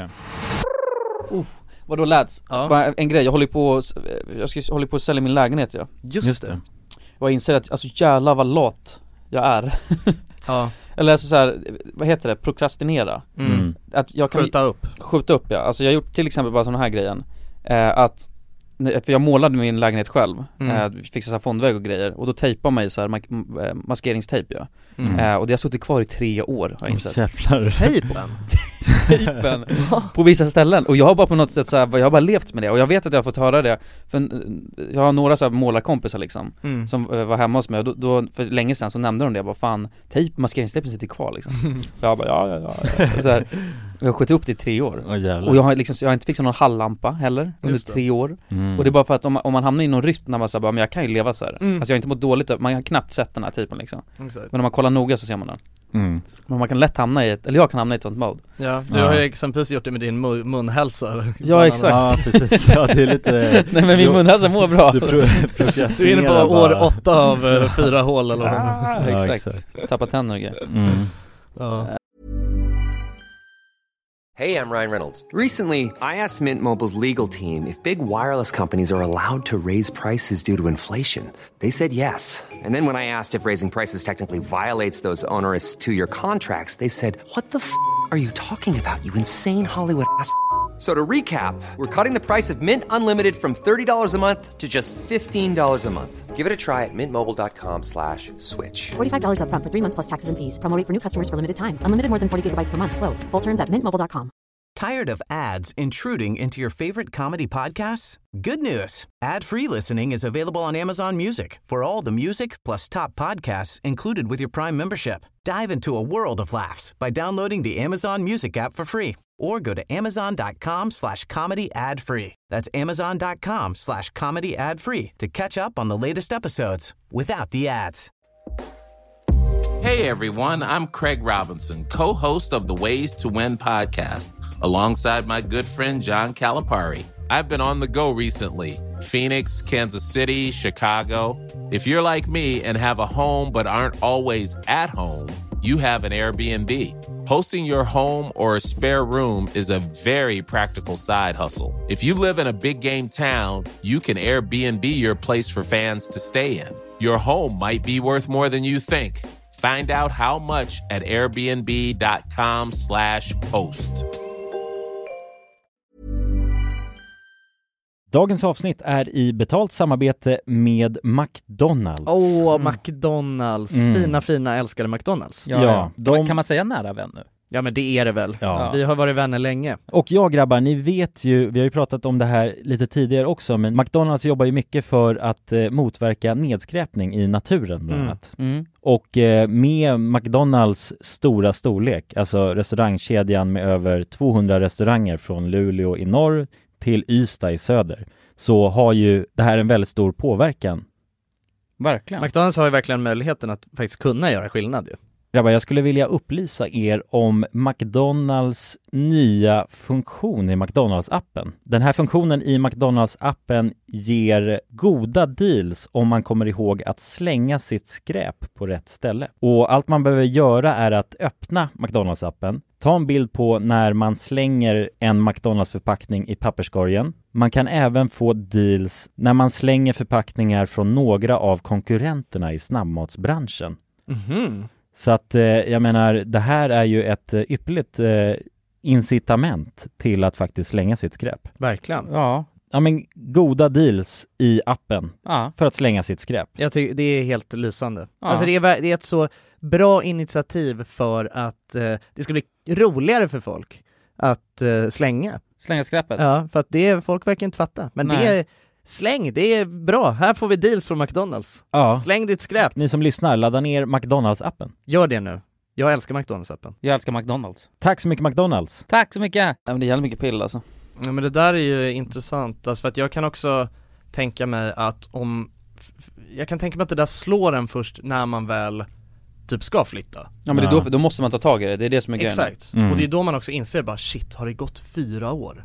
Vadå lads? En grej, jag håller på att sälja min lägenhet. Just det. Och jag inser att alltså jävlar vad lat jag är. Eller alltså så här, vad heter det? Prokrastinera. Att jag kan skjuta upp ja. Alltså jag har gjort till exempel bara sån här grejen att för jag målade min lägenhet själv, fixade så här fondvägg och grejer och då tejpar man ju så här maskeringstejp och det har suttit kvar i 3 år har jag insett. Tejpen på vissa ställen och jag har bara på något sätt så här, jag har bara levt med det och jag vet att jag har fått höra det för jag har några så här målarkompisar liksom som var hemma hos mig och då för länge sedan så nämnde de det, jag bara fan maskeringstejpen sitter kvar liksom. Jag bara ja. Så här, jag har skjutit upp det i 3 år och jag har inte fixat någon halllampa heller under 3 år och det är bara för att om man hamnar i någon rytm när man säger bara men jag kan ju leva så här. Alltså jag har inte mått dåligt, man har knappt sett den här typen liksom. Men om man kollar noga så ser man den. Men man kan lätt hamna i jag kan hamna i ett sånt mode. Ja, du har ju exempelvis gjort det med din munhälsa. Ja, exakt. Ja, precis. Ja, det är lite nej, men min munhälsa mår bra. Du är inne på år 8 av 4 hål eller vad. Exakt. Tappa tänder och grejer. Hey, I'm Ryan Reynolds. Recently, I asked Mint Mobile's legal team if big wireless companies are allowed to raise prices due to inflation. They said yes. And then when I asked if raising prices technically violates those onerous 2-year contracts, they said, "What the f*** are you talking about, you insane Hollywood ass?" So to recap, we're cutting the price of Mint Unlimited from $30 a month to just $15 a month. Give it a try at mintmobile.com/switch. $45 up front for 3 months plus taxes and fees. Promo rate for new customers for limited time. Unlimited more than 40 gigabytes per month slows. Full terms at mintmobile.com. Tired of ads intruding into your favorite comedy podcasts? Good news. Ad-free listening is available on Amazon Music for all the music plus top podcasts included with your Prime membership. Dive into a world of laughs by downloading the Amazon Music app for free or go to amazon.com/comedy ad-free. That's amazon.com/comedy ad-free to catch up on the latest episodes without the ads. Hey everyone, I'm Craig Robinson, co-host of the Ways to Win podcast, alongside my good friend John Calipari. I've been on the go recently. Phoenix, Kansas City, Chicago. If you're like me and have a home but aren't always at home, you have an Airbnb. Hosting your home or a spare room is a very practical side hustle. If you live in a big game town, you can Airbnb your place for fans to stay in. Your home might be worth more than you think. Find out how much at airbnb.com/host. Dagens avsnitt är i betalt samarbete med McDonalds. McDonalds. Fina, älskade McDonalds. Ja. Kan man säga nära vän nu? Ja, men det är det väl. Ja. Vi har varit vänner länge. Och jag grabbar, ni vet ju, vi har ju pratat om det här lite tidigare också, men McDonalds jobbar ju mycket för att motverka nedskräpning i naturen bland annat. Och med McDonalds stora storlek, alltså restaurangkedjan med över 200 restauranger från Luleå i norr till Ystad i söder, så har ju det här en väldigt stor påverkan. Verkligen. McDonalds har ju verkligen möjligheten att faktiskt kunna göra skillnad ju. Grabbar, jag skulle vilja upplysa er om McDonalds nya funktion i McDonalds-appen. Den här funktionen i McDonalds-appen ger goda deals om man kommer ihåg att slänga sitt skräp på rätt ställe. Och allt man behöver göra är att öppna McDonalds-appen, ta en bild på när man slänger en McDonalds-förpackning i papperskorgen. Man kan även få deals när man slänger förpackningar från några av konkurrenterna i snabbmatsbranschen. Så att jag menar, det här är ju ett ypperligt incitament till att faktiskt slänga sitt skräp. Verkligen. Ja, men goda deals i appen för att slänga sitt skräp. Jag tycker det är helt lysande. Alltså det är ett så bra initiativ för att det ska bli roligare för folk att slänga skräpet. Ja, för att folk verkar inte fatta. Men det är släng, det är bra. Här får vi deals från McDonalds. Ja. Släng ditt skräp. Ni som lyssnar, ladda ner McDonalds-appen. Gör det nu. Jag älskar McDonalds-appen. Jag älskar McDonalds. Tack så mycket McDonalds. Tack så mycket. Ja, men det gäller mycket pill alltså. Ja, men det där är ju intressant. Alltså för att jag kan också tänka mig att jag kan tänka mig att det där slår en först när man väl typ ska flytta. Ja, men det är då måste man ta tag i det. Det är det som är grejen. Exakt. Och det är då man också inser bara, shit, har det gått 4 år?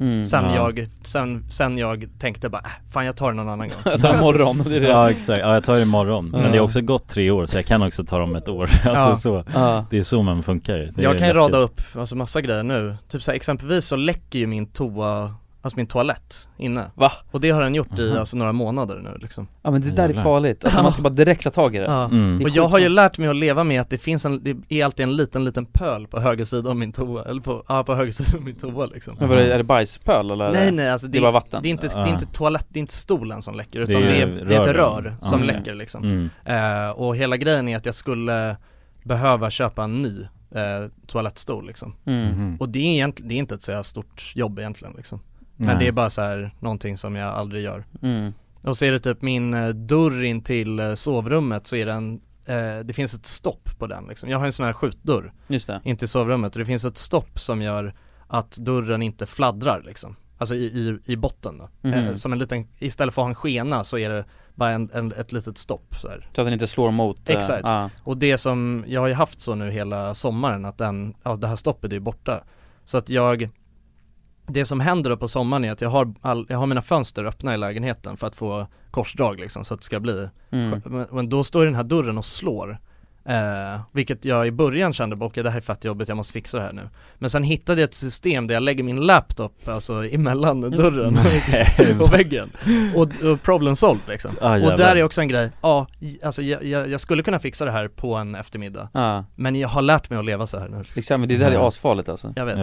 Sen jag tänkte bara, fan jag tar det någon annan gång. Jag tar imorgon. Det är det. Ja, exakt. Ja, jag tar det imorgon. Men det är också gått 3 år, så jag kan också ta dem 1 år. Alltså så. Det är så man funkar. Jag kan ju rada upp massa grejer nu. Typ så här, exempelvis så läcker ju min toalett inne. Va? Och det har den gjort i några månader nu liksom. Ja, men det där är farligt. Alltså man ska bara direkt ta tag i det. Och jag har ju lärt mig att leva med att det är alltid en liten pöl på höger sida av min toa. Eller på höger sida av min toa liksom. Men är det bajspöl eller? Nej, alltså det är bara vatten. Det är inte toalett, det är inte stolen som läcker, utan det är ett rör som läcker liksom. Och hela grejen är att jag skulle behöva köpa en ny toalettstol liksom. Och det är inte ett så här stort jobb egentligen liksom. Men det är bara så här någonting som jag aldrig gör. Och så är det typ min dörr in till sovrummet, så är den det finns ett stopp på den liksom. Jag har en sån här skjutdörr in till sovrummet, och det finns ett stopp som gör att dörren inte fladdrar liksom. Alltså i botten då. Som en liten, istället för att ha en skena så är det bara ett litet stopp så här. Så att den inte slår mot. Exakt. Och det som jag har ju haft så nu hela sommaren, att det här stoppet är borta. Så att det som händer då på sommaren är att jag har mina fönster öppna i lägenheten för att få korsdrag liksom, så att det ska bli. Men då står den här dörren och slår. Vilket jag i början kände, det här är fett jobbigt, jag måste fixa det här nu. Men sen hittade jag ett system där jag lägger min laptop alltså emellan dörren och väggen. Och problem solved liksom. Och där är också en grej. Alltså jag skulle kunna fixa det här på en eftermiddag. Men jag har lärt mig att leva så här nu. Liksom, det där är asfarligt alltså. Jag vet.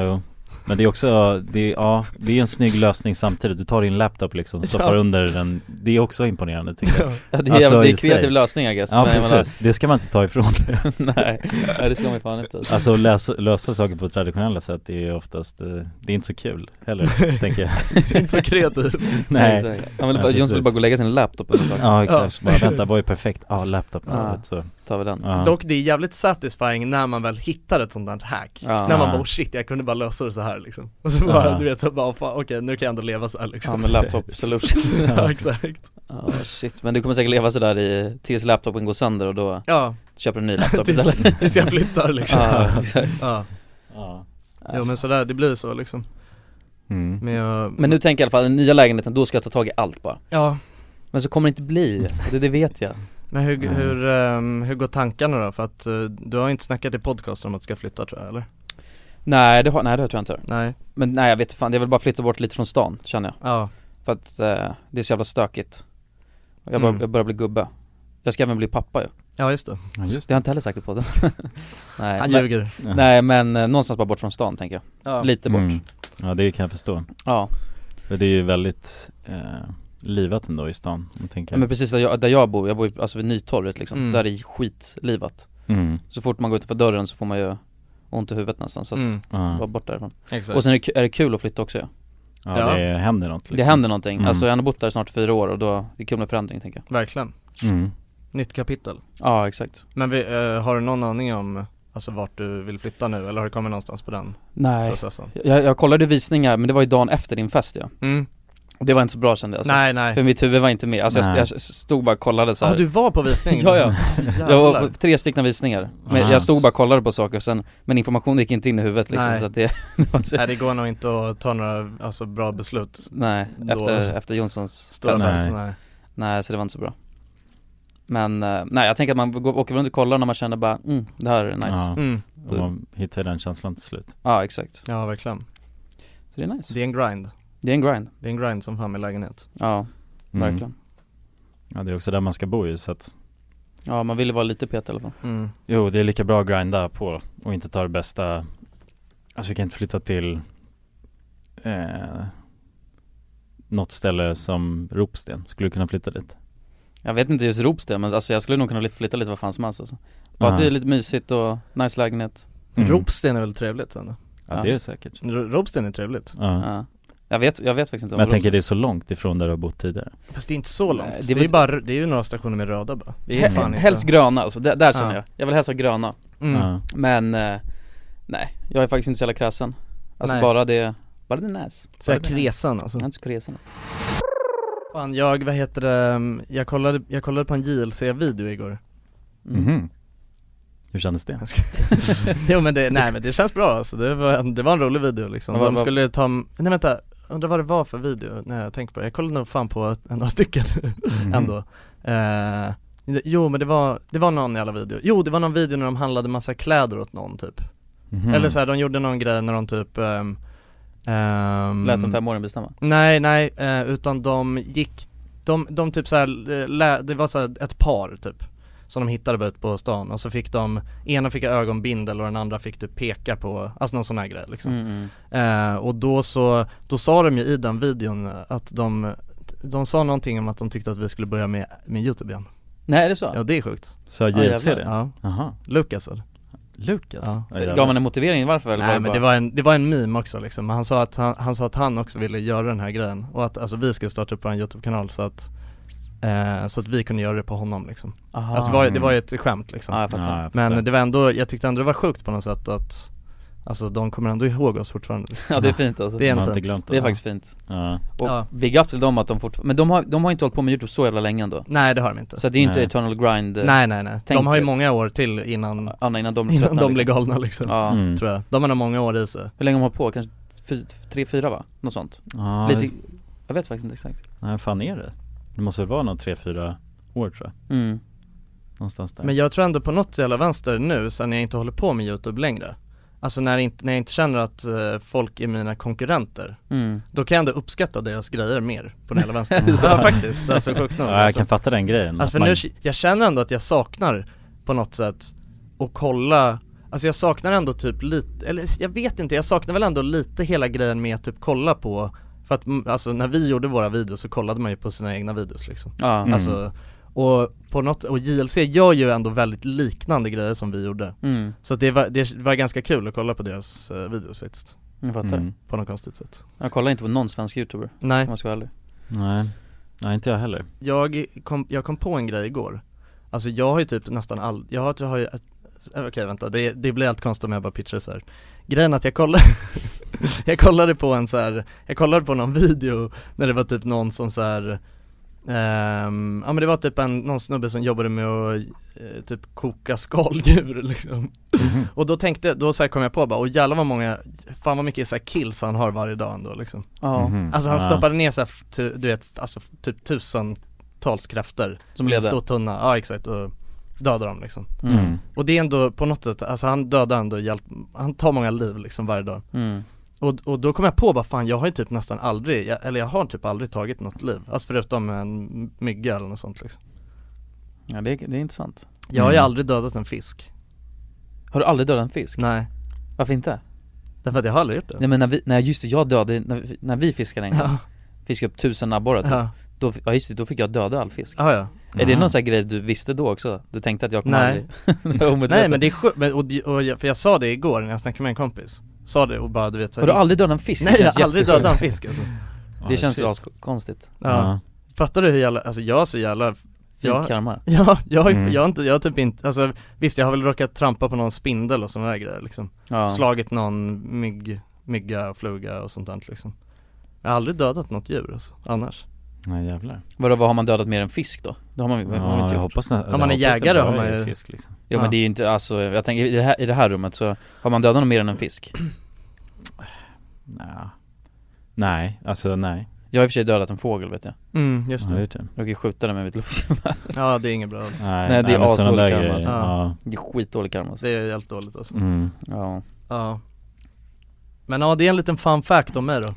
Men det är också, det är en snygg lösning samtidigt. Du tar din laptop liksom, stoppar under den. Det är också imponerande tycker jag. Ja, det är en kreativ lösning, I guess. Ja, precis. Det ska man inte ta ifrån. Nej, det ska man fan inte. Alltså lösa saker på traditionella sätt, det är oftast, det är inte så kul heller, tänker jag. Det är inte så kreativt. Nej. Jons vill bara gå och lägga sin laptop. Ja, exakt. Bara vänta, vad är perfekt? Laptop. Så tar vi den. Dock det är jävligt satisfying när man väl hittar ett sånt där hack. När man bara, shit, jag kunde bara lösa det så här liksom. Och så bara, du vet, så bara, okej, nu kan jag ändå leva så här liksom. Ja, med laptop solution. Ja, exakt. Shit, men du kommer säkert leva så där tills laptopen går sönder och då köper du en ny laptop istället. Tills jag flyttar liksom. Ja, exakt. Jo, men sådär, det blir så liksom. Men nu tänker jag i alla fall, den nya lägenheten, då ska jag ta tag i allt bara. Ja. Men så kommer det inte bli, det vet jag. Men hur går tankarna då? För att du har inte snackat i podcast om att du ska flytta, tror jag, eller? Nej, det tror jag inte. Nej. Men nej, jag vet fan, jag vill bara flytta bort lite från stan, känner jag. Ja. För att det är så jävla stökigt. Jag börjar bli gubbe. Jag ska även bli pappa ju. Ja, just det. Det har jag inte heller sagt på den. Nej, han ljuger. Nej, men någonstans bara bort från stan, tänker jag. Ja. Lite bort. Ja, det kan jag förstå. Ja. För det är ju väldigt livat ändå i stan, om jag tänker. Ja, men precis där jag bor alltså vid Nytorget liksom. Där är skitlivat. Så fort man går utanför dörren så får man ju ont i huvudet nästan, så att vara bort därifrån. Exakt. Och sen är det kul att flytta också. Ja, det händer något liksom. Det händer någonting. Alltså jag har bott där snart 4 år och då är det kul med förändring, tänker jag. Verkligen. Nytt kapitel. Ja, exakt. Men har du någon aning om alltså vart du vill flytta nu, eller har du kommit någonstans på den processen? Jag kollade visningar, men det var ju dagen efter din fest, Och det var inte så bra, kände jag. Alltså. Nej. För mitt huvud var inte med. Alltså jag stod bara och kollade så här. Du var på visning? Ja. Jag var på 3 stycken visningar. Men jag stod bara och kollade på saker och sen, men information gick inte in i huvudet liksom. Så att Nej, det går nog inte att ta några bra beslut. Nej, efter Jonssons fest. Nej, så det var inte så bra. Men nej, jag tänker att man åker runt och kollar när man känner bara, det här är nice. Och man hittar den känslan till slut. Ja, exakt. Ja, verkligen. Så det är nice. Det är en grind. Det är en grind som fan med lägenhet. Ja, verkligen. Ja, det är också där man ska bo ju, så att... Ja, man vill ju vara lite pet i alla fall. Jo, det är lika bra att grinda på och inte ta det bästa. Alltså vi kan inte flytta till något ställe som Ropsten. Skulle du kunna flytta dit? Jag vet inte just Ropsten, men alltså jag skulle nog kunna flytta lite vad fan som helst alltså. Bara att det är lite mysigt och nice lägenhet. Ropsten är väl trevligt sen då? Ja, det är säkert. Ropsten är trevligt. Ja. Jag vet faktiskt inte. Men jag tänker det är så långt ifrån där du har bott tidigare. Fast det är inte så långt. Det är ju några stationer med röda bara. Det är fan helst gröna alltså, där känner jag vill helst ha gröna. Men nej, jag är faktiskt inte så jävla kräsen. Alltså bara det är nice. Så här kresen alltså. Jag är inte så kresen alltså. Fan, jag kollade på en JLC-video igår. Hur kändes det? Jo, men det känns bra alltså. Det var en rolig video liksom. De skulle ta... Nej, vänta. Undrar vad det var för video när jag tänker på det. Jag kollade nog fan på några stycken ändå. Jo, men det var någon jävla video. Jo, det var någon video när de handlade massa kläder åt någon typ. Eller så här, de gjorde någon grej när de typ lät de 5-åringen bestämma? Nej, utan de typ så här, det var så här ett par typ som de hittade ut på stan, och så fick ena fick ögonbindel och den andra fick typ peka på, alltså någon sån här grej liksom. Och då sa de ju i den videon att de sa någonting om att de tyckte att vi skulle börja med YouTube igen. Nej, är det så? Ja, det är sjukt. Så JLC det? Ja. Aha. Lukas eller? Gav man en motivering varför? Eller nej, men det var en meme också liksom. Han sa att han också ville göra den här grejen, och att alltså, vi skulle starta upp en YouTube-kanal så att vi kunde göra det på honom liksom. Alltså, det var ju ett skämt liksom. Men det var ändå, jag tyckte ändå det var sjukt på något sätt att alltså de kommer ändå ihåg oss fortfarande liksom. Ja, det är fint alltså. Det är inte glömt det är faktiskt fint. Och big up till dem att de fortfarande, men de har inte hållit på med YouTube så jävla länge ändå. Nej, det har de inte. Så det är inte eternal grind. Nej. De har ju många år till innan de blir galna liksom. Tror jag. De har nog många år i sig. Hur länge de har på? Kanske 3-4 va? Något sånt. Lite, jag vet faktiskt inte exakt. Nej, fan är det? Det måste vara någon 3-4 år tror jag. Någonstans där. Men jag tror ändå på något jävla vänster nu, sen jag inte håller på med YouTube längre. Alltså när jag inte känner att folk är mina konkurrenter, då kan jag ändå uppskatta deras grejer mer på den hela vänster. Ja, faktiskt. Alltså, sjukt nog. Ja, jag kan fatta den grejen. Alltså, för nu, jag känner ändå att jag saknar på något sätt att kolla, alltså jag saknar ändå typ lite, eller jag vet inte, jag saknar väl ändå lite hela grejen med att typ kolla på, för att alltså när vi gjorde våra videos så kollade man ju på sina egna videos liksom. Alltså, och på något, och JLC gör ju ändå väldigt liknande grejer som vi gjorde. Så att det var ganska kul att kolla på deras videos faktiskt. Jag fattar. På något konstigt sätt. Jag kollar inte på någon svensk YouTuber. Nej. Man ska vara ärlig. Nej, inte jag heller. Jag kom på en grej igår. Alltså jag har ju typ nästan okej, vänta, det blir allt konstigt om jag bara pitchar så här. Grejen att jag kollade på en så här, jag kollade på någon video när det var typ någon som så här, men det var typ någon snubbe som jobbade med att typ koka skaldjur liksom. Och då så här kom jag på bara, och jävlar vad mycket så här kills han har varje dag ändå liksom. Alltså han stoppade ner så här, du vet, alltså typ tusentals kräfter som leder. Stor tunna, ja exakt, och dödar dem liksom. Och det är ändå på något sätt, alltså han dödar ändå, han tar många liv liksom varje dag. Och då kom jag på bara, fan jag har ju typ nästan aldrig, jag har typ aldrig tagit något liv, alltså förutom en mygga eller något sånt liksom. Ja, det är intressant. Jag har ju aldrig dödat en fisk. Har du aldrig dödat en fisk? Nej. Varför inte? Därför att jag har aldrig gjort det. Nej, men jag dödade, när vi fiskade en gång, fiskade upp 1000 abborrar typ. Då fick jag döda all fisk. Ja. Är det någon sån här grej du visste då också? Du tänkte att jag kommer aldrig... Nej, men det är sjukt, för jag sa det igår när jag snackade med en kompis. Sa det och bara, du vet så här, har du aldrig dödat en fisk? Nej, jag har aldrig dödat en fisk alltså. Det känns ju konstigt. Ja. Fattar du hur jävla, alltså jag är så jävla fin karma. Ja, jag har typ inte, alltså visst jag har väl råkat trampa på någon spindel och såna där grejer liksom. Slagit någon mygga, fluga och sånt där liksom. Jag har aldrig dödat något djur alltså, annars. Nej jävlar. Vad har man dödat mer än fisk då? Det har man inte jag gjort. Hoppas om man är jägare har man ju fisk liksom. Ja, men det är ju inte, alltså jag tänker i det här rummet så har man dödat något mer än en fisk? Nej, alltså nej. Jag har i och för sig dödat en fågel, vet jag. Just det. Jag kan ju skjuta den med mitt luftgevär. Ja, det är inget bra alls. Nej, det är asdålig karma alltså. Det är skitdålig karma alltså. Det är helt dåligt alltså. Ja. Men det är en liten fun fact om mig då.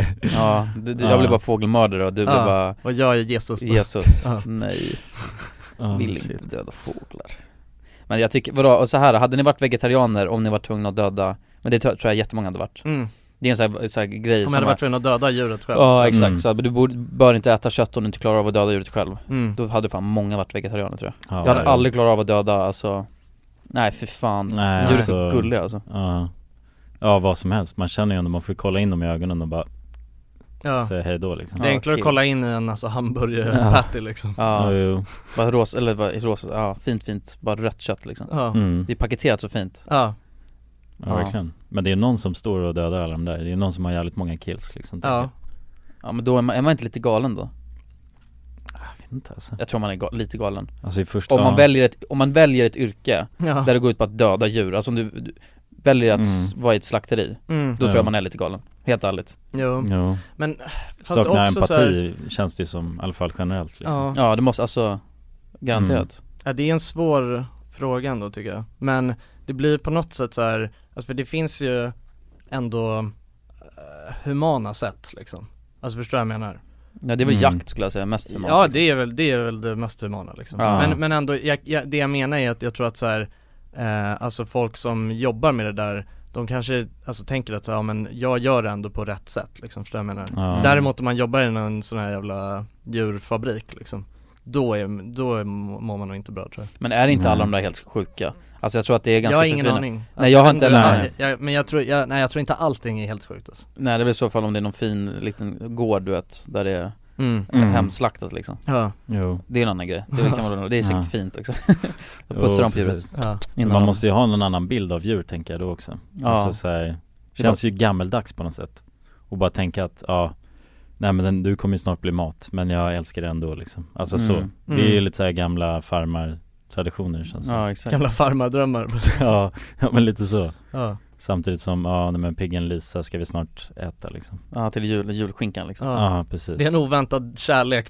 Jag blev bara fågelmördare och du blev bara... Och jag är Jesus. Nej. Vill inte döda fåglar. Men jag tycker, vadå, och så här, hade ni varit vegetarianer om ni var tvungna att döda... Men det tror jag jättemånga hade varit. Det är en sån här grej om jag hade varit tvungen att döda djuret själv. Ja, exakt. Så du bör inte äta kött om du inte klarar av att döda djuret själv. Då hade fan många varit vegetarianer, tror jag. Jag hade aldrig klarat av att döda, alltså... Nej, för fan. Djuret är så gulliga alltså. Ja, vad som helst. Man känner ju ändå, man får kolla in dem i ögonen och bara säga hej då liksom. Det är enklare att kolla in i en hamburger-patty liksom. Bara rosa, fint, bara rött kött liksom. Det är paketerat så fint. Ja, verkligen. Men det är någon som står och dödar alla de där. Det är någon som har jävligt många kills liksom. Ja, men då är man inte lite galen då? Jag vet inte alltså. Jag tror man är lite galen. Alltså om man väljer ett yrke där det går ut på att döda djur, alltså om du väljer att vara i ett slakteri, då tror jag man är lite galen. Helt ärligt. Jo. Men saknar empati känns det som, i alla fall generellt liksom. Ja, det måste alltså garanterat. Ja, det är en svår fråga ändå tycker jag. Men det blir på något sätt så här, alltså för det finns ju ändå humana sätt liksom. Alltså förstår jag menar. Ja, det är väl jakt skulle jag säga, mest humana. Ja, det är väl det mest humana liksom. Men ändå, det jag menar är att jag tror att så här, alltså folk som jobbar med det där, de kanske alltså tänker att så här, men jag gör det ändå på rätt sätt liksom, förstår jag menar. Däremot om man jobbar i någon sån här jävla djurfabrik liksom, då mår man nog inte bra, tror jag. Men är inte alla de där helt sjuka? Alltså jag tror att det är ganska förfina. Jag har ingen aning. Nej, alltså, jag har inte men jag tror inte allting är helt sjukt alltså. Nej, det är väl i så fall om det är någon fin liten gård, du vet, där det är hemslaktat liksom. Ja. Jo. Det är en annan grej. Det är säkert fint också. Då pussar de på djuret. Man måste ju ha en annan bild av djur, tänker jag då också. Alltså så här, känns ju gammeldags på något sätt. Och bara tänka att nej men du kommer ju snart bli mat, men jag älskar det ändå liksom. Alltså så. Det är ju lite så här gamla farmartraditioner känns det. Ja, exakt. Gamla farmardrömmar. ja, men lite så. Ja. Samtidigt som, men piggen Lisa ska vi snart äta liksom. Ja, till julskinkan liksom. Ja, precis. Det är en oväntad kärlek.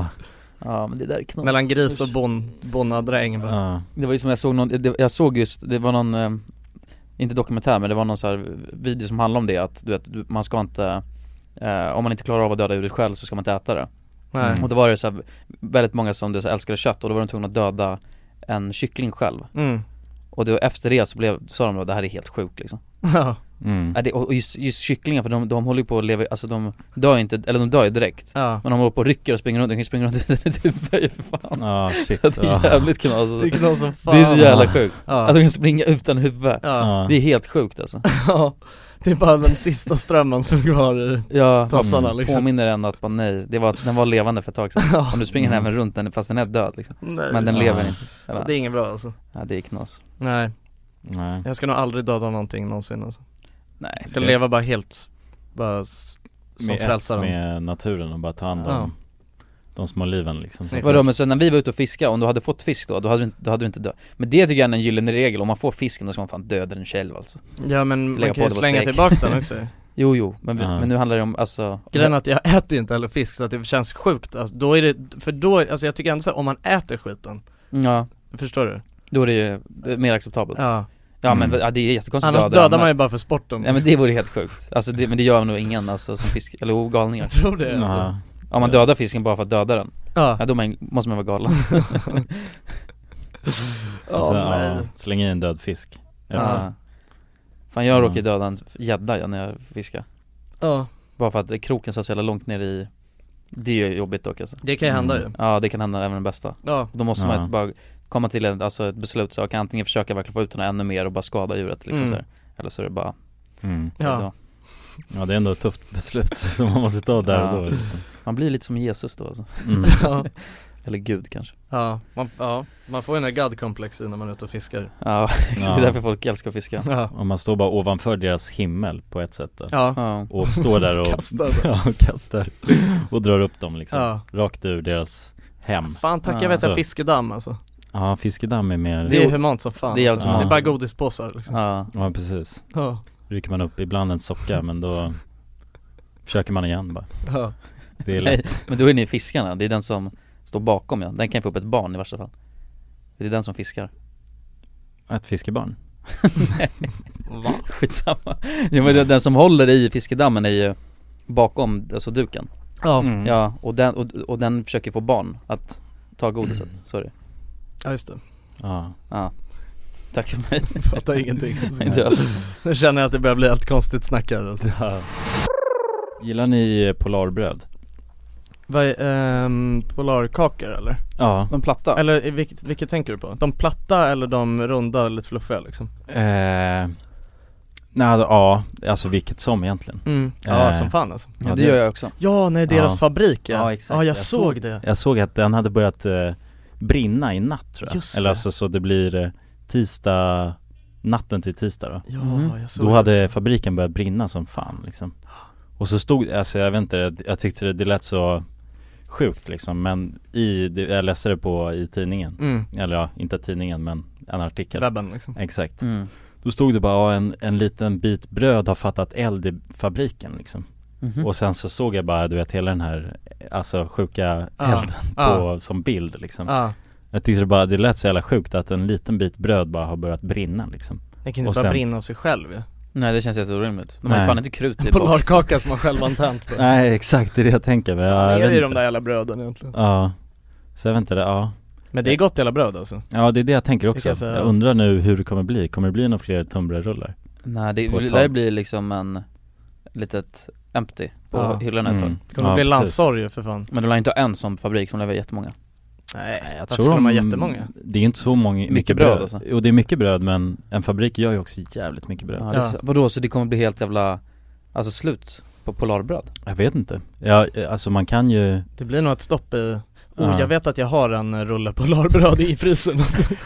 Ja, men det där är knappt. Mellan gris och bonnadräng. Det var ju som jag såg just, det var någon, inte dokumentär, men det var någon så här video som handlade om det, att du vet, man ska inte, om man inte klarar av att döda djuret själv så ska man inte äta det. Och då var det så här, väldigt många som älskade kött, och då var de tvungna att döda en kyckling själv. Och då, efter det så sa de att det här är helt sjukt liksom. Ja. Och just kycklingar, för de håller ju på att leva, alltså de dör ju inte, eller de dör ju direkt. Men de håller på och rycker och springer runt, de kan ju springa runt utan ett huvud för fan. Shit. Så det är jävligt knas alltså. Det är knas som fan. Det är så jävla sjukt att de kan springa utan huvud. Det är helt sjukt alltså. Ja, det är bara den sista strömmen som går i tassarna liksom. Påminner en att bara nej, den var levande för ett tag sedan. Om du springer även runt den fast den är död liksom. Nej. Men den lever inte. Eller? Det är inget bra alltså. Ja, det är knas. Nej. Jag ska nog aldrig döda någonting någonsin alltså. Nej. Jag ska leva bara helt som frälsaren. Med naturen och bara ta hand om de små liven liksom. Vadå, men så när vi var ute och fiska, om du hade fått fisk då hade du inte dött. Men det tycker jag är en gyllene regel, om man får fisken då ska man fan döda den själv alltså. Ja men man kan ju slänga tillbaka den också. Jo, men nu handlar det om alltså... Grejen att jag äter ju inte heller fisk så att det känns sjukt alltså, då är det, för då, alltså jag tycker ändå så här, om man äter skiten. Ja. Förstår du? Då är det ju mer acceptabelt. Ja men det är jättekonstigt. Annars dödar man ju bara för sporten. Ja men det vore helt sjukt. Alltså men det gör nog ingen alltså, som fisk, eller galningar. Jag tror det alltså. Om man dödar fisken bara för att döda den, då måste man vara galen. Släng i en död fisk. Fan jag råkade döda en gädda när jag fiskade. Bara för att kroken satt så jävla långt ner i. Det är ju jobbigt dock alltså. Det kan ju hända ju. Ja det kan hända även den bästa. Då måste man bara komma till ett beslut så kan antingen försöka verkligen få ut den ännu mer och bara skada djuret liksom så här. Eller så är det bara Ja det är ändå ett tufft beslut som man måste ta där och då liksom. Man blir lite som Jesus då alltså. Eller Gud kanske. Man får ju en här God-komplex när man är ute och fiskar. Ja, det är därför folk älskar att fiska. Och man står bara ovanför deras himmel på ett sätt då. Och står där och kastar och drar upp dem liksom rakt ur deras hem. Fan tack, jag vet jag fiskedamm alltså. Ja, fiskedamm är mer... Det är humant som fan. Det är, alltså. Det är bara godispåsar liksom. Ja, precis. Rycker man upp ibland en socka, men då försöker man igen bara. Det är lätt. Nej, men då är ni fiskarna. Det är den som står bakom, den kan få upp ett barn i värsta fall. Det är den som fiskar. Ett fiskebarn? Nej. Va? Skitsamma. Ja, men den som håller i fiskedammen är ju bakom alltså duken. Ja, och den försöker få barn att ta godiset. Sorry. Ja, just det. Ja. Tack för mig. Jag fattar ingenting. Nu känner jag att det börjar bli helt konstigt snack här alltså. Gillar ni polarbröd? Vad är polarkakor eller? Ja. De platta? Eller vilket tänker du på? De platta eller de runda eller lite fluffiga liksom? Alltså vilket som egentligen. Ja, som fan alltså. Ja, det gör jag också. Ja, nej, deras fabrik. Ja, exakt. Jag såg det. Jag såg att den hade börjat brinna i natt tror jag. Just eller alltså så det blir natten till tisdag då. Ja, jag såg då hade fabriken börjat brinna som fan liksom. Och så stod, alltså jag vet inte, jag tyckte det lät så sjukt liksom, men jag läste det på i tidningen. Eller inte tidningen, men en artikel. Webben liksom. Exakt. Då stod det bara en liten bit bröd har fattat eld i fabriken liksom. Och sen så såg jag bara, du vet, hela den här alltså sjuka elden som bild liksom. Jag tyckte det lät så jävla sjukt att en liten bit bröd bara har börjat brinna liksom. Det kan inte bara brinna av sig själv ju. Nej, det känns helt orimligt. De har ju fan inte krut i polarkaka som man själv har tänt på. Nej, exakt, det är det jag tänker. Men det är ju de där jävla bröden egentligen. Ja, så jag vet inte det, Men det är gott jävla bröd alltså. Ja, det är det jag tänker också. Jag undrar nu hur det kommer bli. Kommer det bli några fler tunnbrödsrullar? Nej, det blir liksom en litet empty på hyllorna ett tag. Det kommer bli landsorg för fan. Men de lär inte ha en som fabrik som lever jättemånga. Nej, jag tror de har jättemånga. Det är inte så många, mycket bröd alltså. Och det är mycket bröd, men en fabrik gör ju också jävligt mycket bröd. Vadå, så det kommer bli helt jävla alltså slut på polarbröd? Jag vet inte. Alltså man kan ju... Det blir nog ett stopp i... jag vet att jag har en rulle polarbröd i frysen.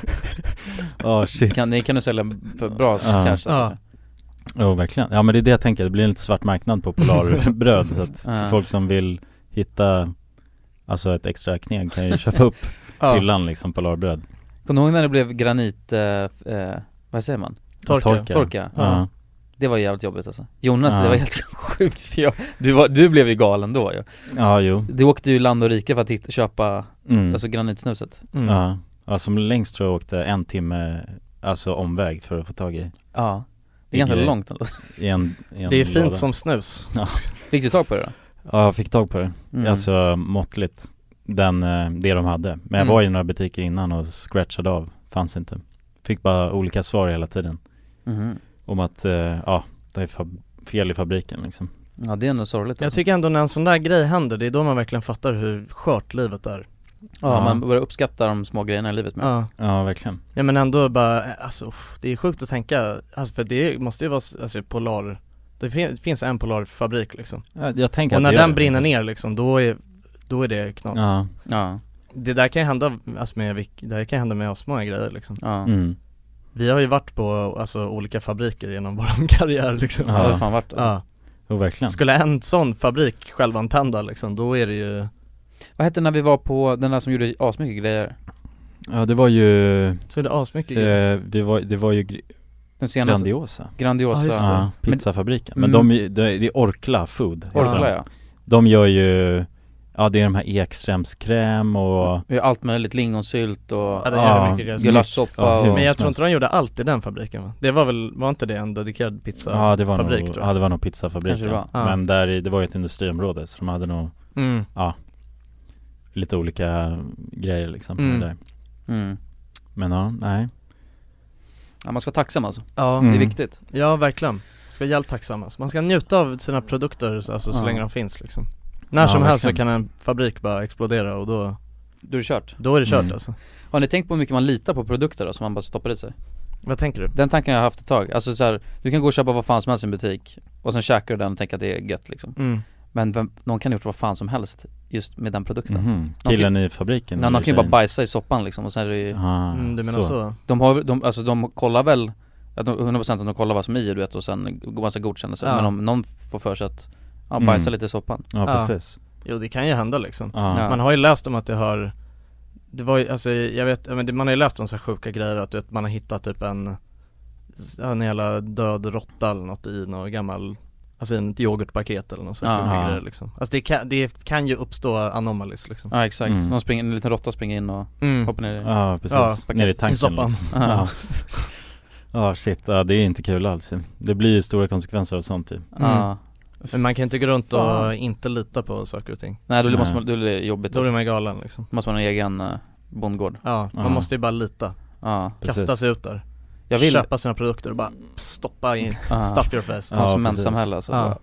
Shit. Kan du sälja för bra kanske? Verkligen. Ja, men det är det jag tänker. Det blir en lite svart marknad på polarbröd. Så att för folk som vill hitta alltså ett extra kneg kan ju köpa upp hyllan liksom polarbröd. Kommer du ihåg när det blev granit vad säger man? Torka. Ja. Det var jävligt jobbigt alltså. Jonas, det var helt sjukt för du blev ju galen då ju. Ja, jo. Du åkte ju land och rike för att köpa alltså granitsnuset. Ja, som längst tror jag åkte 1 timme alltså omväg för att få tag i. Ja. Det är ganska långt ändå. Det är fint som snus. Ja. Fick du tag på det då? Ja, jag fick tag på det. Alltså måttligt det de hade. Men jag var i några butiker innan och scratchade av. Fanns inte. Fick bara olika svar hela tiden. Mhm. Om att, det är fel i fabriken liksom. Ja, det är ändå sorgligt. Jag tycker ändå när en sån där grej händer, det är då man verkligen fattar hur skört livet är. Ja, man börjar uppskatta de små grejerna i livet med. Ja, verkligen. Ja, men ändå bara, alltså det är sjukt att tänka, alltså för det måste ju vara, alltså Polar, det finns en Polarfabrik liksom. Jag tänker och att när den brinner ner liksom, då är det knas. Ja. Det där kan ju hända, alltså det kan hända med oss många grejer liksom. Ja. Vi har ju varit på olika fabriker genom vår karriär liksom. Ja, det har fan varit. Ja. Verkligen. Skulle en sån fabrik självantända liksom, då är det ju... Vad hette när vi var på den där som gjorde asmycket grejer? Ja, det var ju... Så är det asmycket grejer? Det var ju den senaste... Grandiosa. Ja, pizzafabriken. Men det är Orkla Food. Orkla, ja. De gör ju... Ja, det är de här ekströmskräm och... allt möjligt, lingonsylt och gulaschsoppa. Men jag tror inte de gjorde allt i den fabriken, va? Det var inte det en dedikerad pizzafabrik? Ja, det var nog pizzafabrik. Men det var ju ett industriområde, så de hade nog lite olika grejer liksom där. Men nej. Ja, man ska vara tacksam alltså. Ja. Det är viktigt. Ja, verkligen. Man ska vara jävligt tacksam alltså. Man ska njuta av sina produkter alltså, så länge de finns liksom. När som helst så kan en fabrik bara explodera och då är det kört. Då är det kört alltså. Har ni tänkt på hur mycket man litar på produkter då, som man bara stoppar i sig? Vad tänker du? Den tanken har jag haft ett tag. Alltså så här, du kan gå och köpa vad fan som helst i en butik och sen käkar du den och tänker att det är gött liksom. Men någon kan gjort vad fan som helst just med den produkten. Killen i fabriken. Nej, någon kan ju bara bajsa i soppan liksom, och sen är det ju... du menar så? De kollar väl att 100% att de kollar vad som är i, du vet, och sen går man så godkännelse. Men om någon får för sig att bajsa lite i soppan. Ja, precis. Jo, det kan ju hända liksom. Ja. Man har ju läst om att det var ju, alltså jag vet, man har ju läst om så här sjuka grejer att du vet, man har hittat typ en jävla död råtta eller något i någon gammal, alltså i ett yoghurtpaket eller något sånt grejer liksom. Alltså det kan ju uppstå anomalies liksom. Ja, exakt. En liten råtta springer in och hoppar ner i. Ja, precis. Ner i tanken. I soppan. Liksom. Shit, det är inte kul alls. Det blir ju stora konsekvenser av sånt typ. Men man kan inte gå runt och inte lita på saker och ting. Nej, då är det jobbigt. Då är man galen liksom. Måste man ha en egen bondgård. Ja, man måste ju bara lita. Kasta sig ut där. Köpa sina produkter och bara stoppa in, stuff your face. Konsumentsamhälle alltså.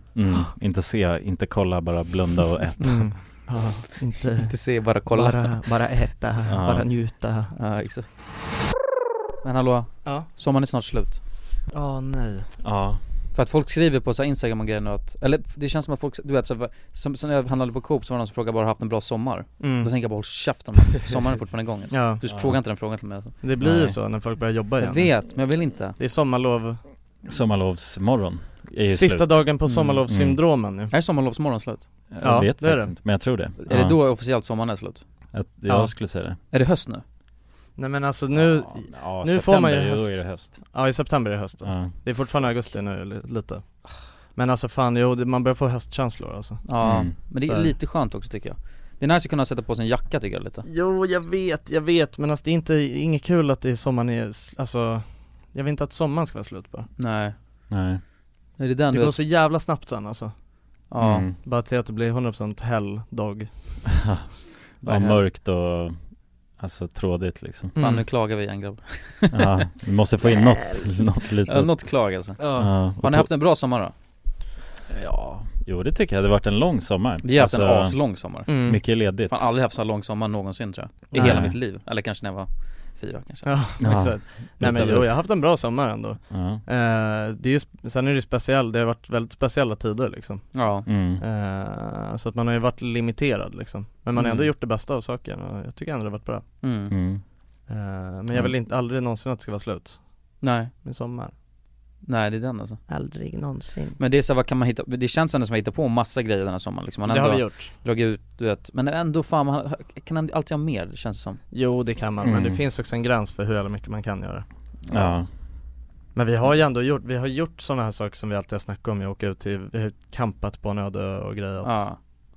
Inte kolla, bara blunda och äta. Inte se, bara kolla. Bara äta, bara njuta. Ja, exakt. Men hallå, sommaren är snart slut. Nej. För att folk skriver på så här Instagram och grejer nu att, eller det känns som att folk, du vet, som när jag handlade på Coop så var någon som frågade bara haft en bra sommar. Då tänker jag bara håll käften, sommaren är fortfarande igång alltså. Du frågar inte den frågan till mig alltså. Det blir ju så när folk börjar jobba igen. Jag vet, men jag vill inte. Det är sommarlovsmorgon är sista slut. dagen på sommarlovssyndromen nu. Är sommarlovsmorgon slut? Jag vet faktiskt inte, men jag tror det. Är det då officiellt sommaren är slut? Jag skulle säga det. Är det höst nu? Nej, men alltså nu får man ju höst. Då är det höst. Ja, i september är det höst alltså. Det är fortfarande augusti nu lite. Men alltså fan, man börjar få höstkänslor alltså. Men det är lite skönt också tycker jag. Det är nice att kunna sätta på sig en jacka tycker jag lite. Jo, jag vet, men alltså det är inget kul att det är sommaren är, alltså jag vill inte att sommaren ska vara slut på. Nej. Det går så jävla snabbt sen alltså. Bara till att det blir 100% helgdag. Mörkt och alltså trådigt liksom. Fan, nu klagar vi igen grabbar. Vi måste få in något litet. Något klag alltså. Har ni haft en bra sommar då? Jo, det tycker jag. Det har varit en lång sommar. Vi har haft en aslång sommar. Mycket ledigt. Fan, aldrig haft så lång sommar någonsin tror jag. I hela mitt liv. Eller kanske när jag var 4 kanske. Exakt. Nej, men jag har haft en bra sommar ändå. Det är ju, sen är det ju speciellt. Det har varit väldigt speciella tider liksom. Så att man har ju varit limiterad liksom. Men man har ändå gjort det bästa av saken. Och jag tycker ändå det har varit bra. Men jag vill aldrig någonsin att det ska vara slut. Nej. Med sommar. Nej, det är den alltså. Aldrig någonsin. Men det är så, vad kan man hitta? Det känns ändå som att hitta på massa grejer den här sommaren liksom. Man det har vi gjort. Dragit ut, du vet. Men ändå fan, man kan alltid ha mer, det känns som. Jo, det kan man. Men det finns också en gräns för hur jävla mycket man kan göra. Men vi har ju ändå gjort sådana här saker som vi alltid har snackat om. Vi åker ut till, vi har campat på en öde och grejer.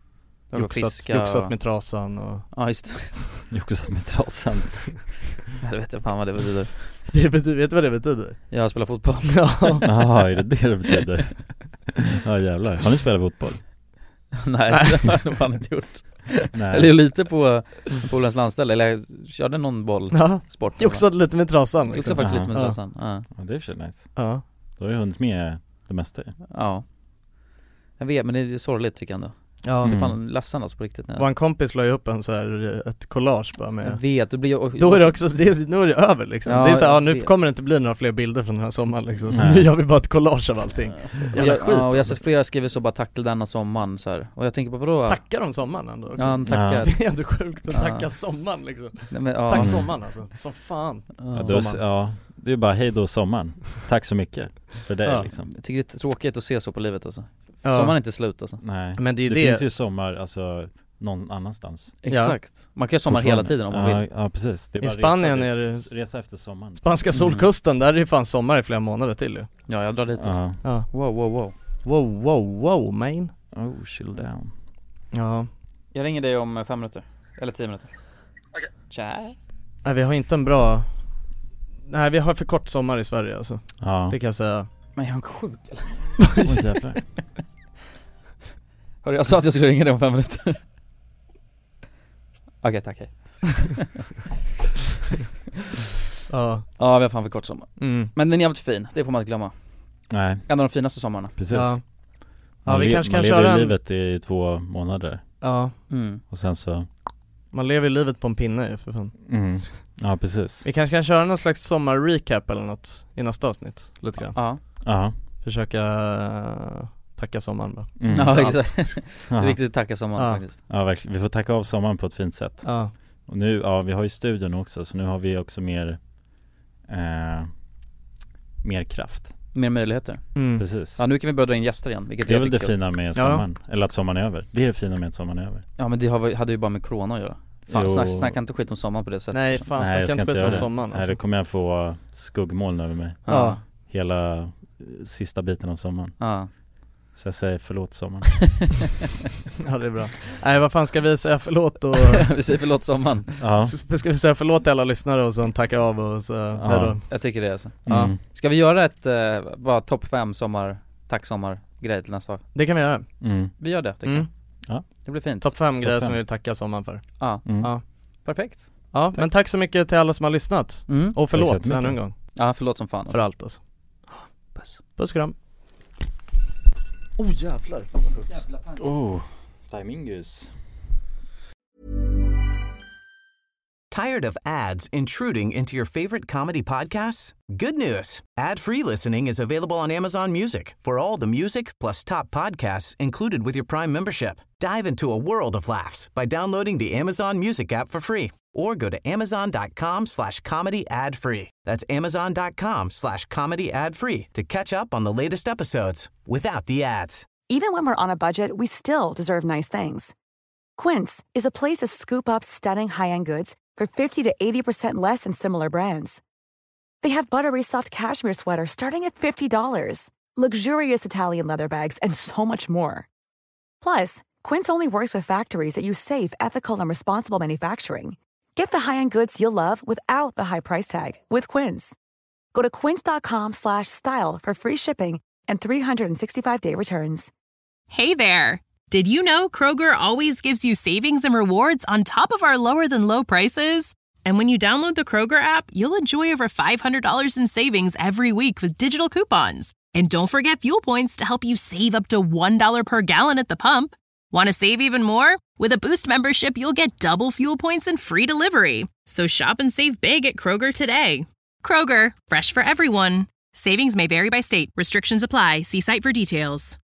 Joxat med trasan och... Ja, just det. Joxat med trasan. Jag vet inte fan vad det betyder. Vet du vad det betyder? Jag spelar fotboll. Jaha, är det betyder? Ja, jävlar. Har ni spelat fotboll? Nej, det har jag fan inte gjort. Eller lite på polens landställe, eller jag körde någon bollsport. Jag också lite med trasan. Jag också faktiskt lite med trasan. Ja, det är för nice. Ja. Då har du hunnit med det mesta. Ja. Jag vet, men det är sorgligt tycker jag ändå. Ja. Det är fan ledsen alltså på riktigt. Vår kompis la ju upp en så här, ett collage bara med. Jag vet, då är det också, nu är det över liksom. Ja, det är så här, nu kommer det inte bli några fler bilder från den här sommaren liksom. Så Nej. nu gör vi bara ett collage av allting. Och jag har sett flera skriver så bara tack till denna sommaren så här. Och jag tänker på vadå? Tackar de sommaren ändå? Okay. Ja, han tackar. Ja. Det är ändå sjukt att tacka sommaren liksom. Nej, men, tack sommaren alltså, som fan. Det är bara hej då sommaren. Tack så mycket för det liksom. Jag tycker det är tråkigt att se så på livet alltså. Ja. Sommaren är inte slut alltså. Nej, men det finns ju sommar alltså någon annanstans. Exakt. Man kan ju sommar hela tiden om man vill. Ja, precis. Det är i bara Spanien är det resa efter sommaren. Spanska solkusten, där är det fan sommar i flera månader till ju. Ja, jag drar dit alltså. Ja. Wow, man. Oh, chill down. Ja. Jag ringer dig om 5 minuter. Eller 10 minuter. Okej. Tja. Nej, vi har inte en bra... Nej, vi har för kort sommar i Sverige alltså. Ja. Det kan jag säga. Men jag är sjuk eller? Oj jävlar. Hörru, jag sa att jag skulle ringa dig om 5 minuter. Okej, tack, hej. Ja, vi har fan för kort sommar. Mm. Men den är jävligt fin, det får man inte glömma. Nej. En av de finaste sommarna. Precis. Ja, vi kanske kan man köra lever livet i 2 månader. Ja. Och sen så... Man lever livet på en pinne ju för fan. Ja, precis. Vi kanske kan köra någon slags sommar-recap eller något i nästa avsnitt. Lite grann. Ja. Försöka tacka sommaren bara. Ja, exakt. Det är viktigt att tacka sommaren faktiskt. Ja, verkligen. Vi får tacka av sommaren på ett fint sätt. Ja. Och nu, vi har ju studion också. Så nu har vi också mer kraft. Mer möjligheter. Precis. Ja, nu kan vi börja dra in gäster igen. Det är väl det fina med sommaren. Eller att sommaren är över. Det är det fina med att sommaren är över. Ja, men det hade ju bara med corona att göra. Fan, snacka inte skit om sommaren på det sättet. Nej, fan, snacka inte skit om sommaren alltså. Nej, det kommer jag få skuggmoln över mig. Ja. Hela sista biten av sommaren. Ja. Så jag säger förlåt sommaren. Ja, det är bra. Nej, vad fan ska vi säga förlåt och... Vi säger förlåt sommaren. Ja. Ska vi säga förlåt till alla lyssnare och sen tacka av och så... Ja, jag tycker det alltså. Ja. Ska vi göra ett bara topp 5 tack sommar-grej till nästa dag? Det kan vi göra. Vi gör det, tycker jag. Ja. Det blir fint. Topp 5 grejer som vi vill tacka sommaren för. Ja. Ja. Perfekt. Ja, tack. Men tack så mycket till alla som har lyssnat. Och förlåt ännu en gång. Ja, förlåt som fan. För allt alltså. Puss kram. Jävlar. Timingus. Tired of ads intruding into your favorite comedy podcasts? Good news. Ad-free listening is available on Amazon Music for all the music plus top podcasts included with your Prime membership. Dive into a world of laughs by downloading the Amazon Music app for free or go to amazon.com/comedy ad-free. That's amazon.com/comedy ad-free to catch up on the latest episodes without the ads. Even when we're on a budget, we still deserve nice things. Quince is a place to scoop up stunning high-end goods for 50 to 80% less than similar brands. They have buttery soft cashmere sweaters starting at $50, luxurious Italian leather bags, and so much more. Plus, Quince only works with factories that use safe, ethical, and responsible manufacturing. Get the high-end goods you'll love without the high price tag with Quince. Go to quince.com/style for free shipping and 365-day returns. Hey there. Did you know Kroger always gives you savings and rewards on top of our lower-than-low prices? And when you download the Kroger app, you'll enjoy over $500 in savings every week with digital coupons. And don't forget fuel points to help you save up to $1 per gallon at the pump. Want to save even more? With a Boost membership, you'll get double fuel points and free delivery. So shop and save big at Kroger today. Kroger, fresh for everyone. Savings may vary by state. Restrictions apply. See site for details.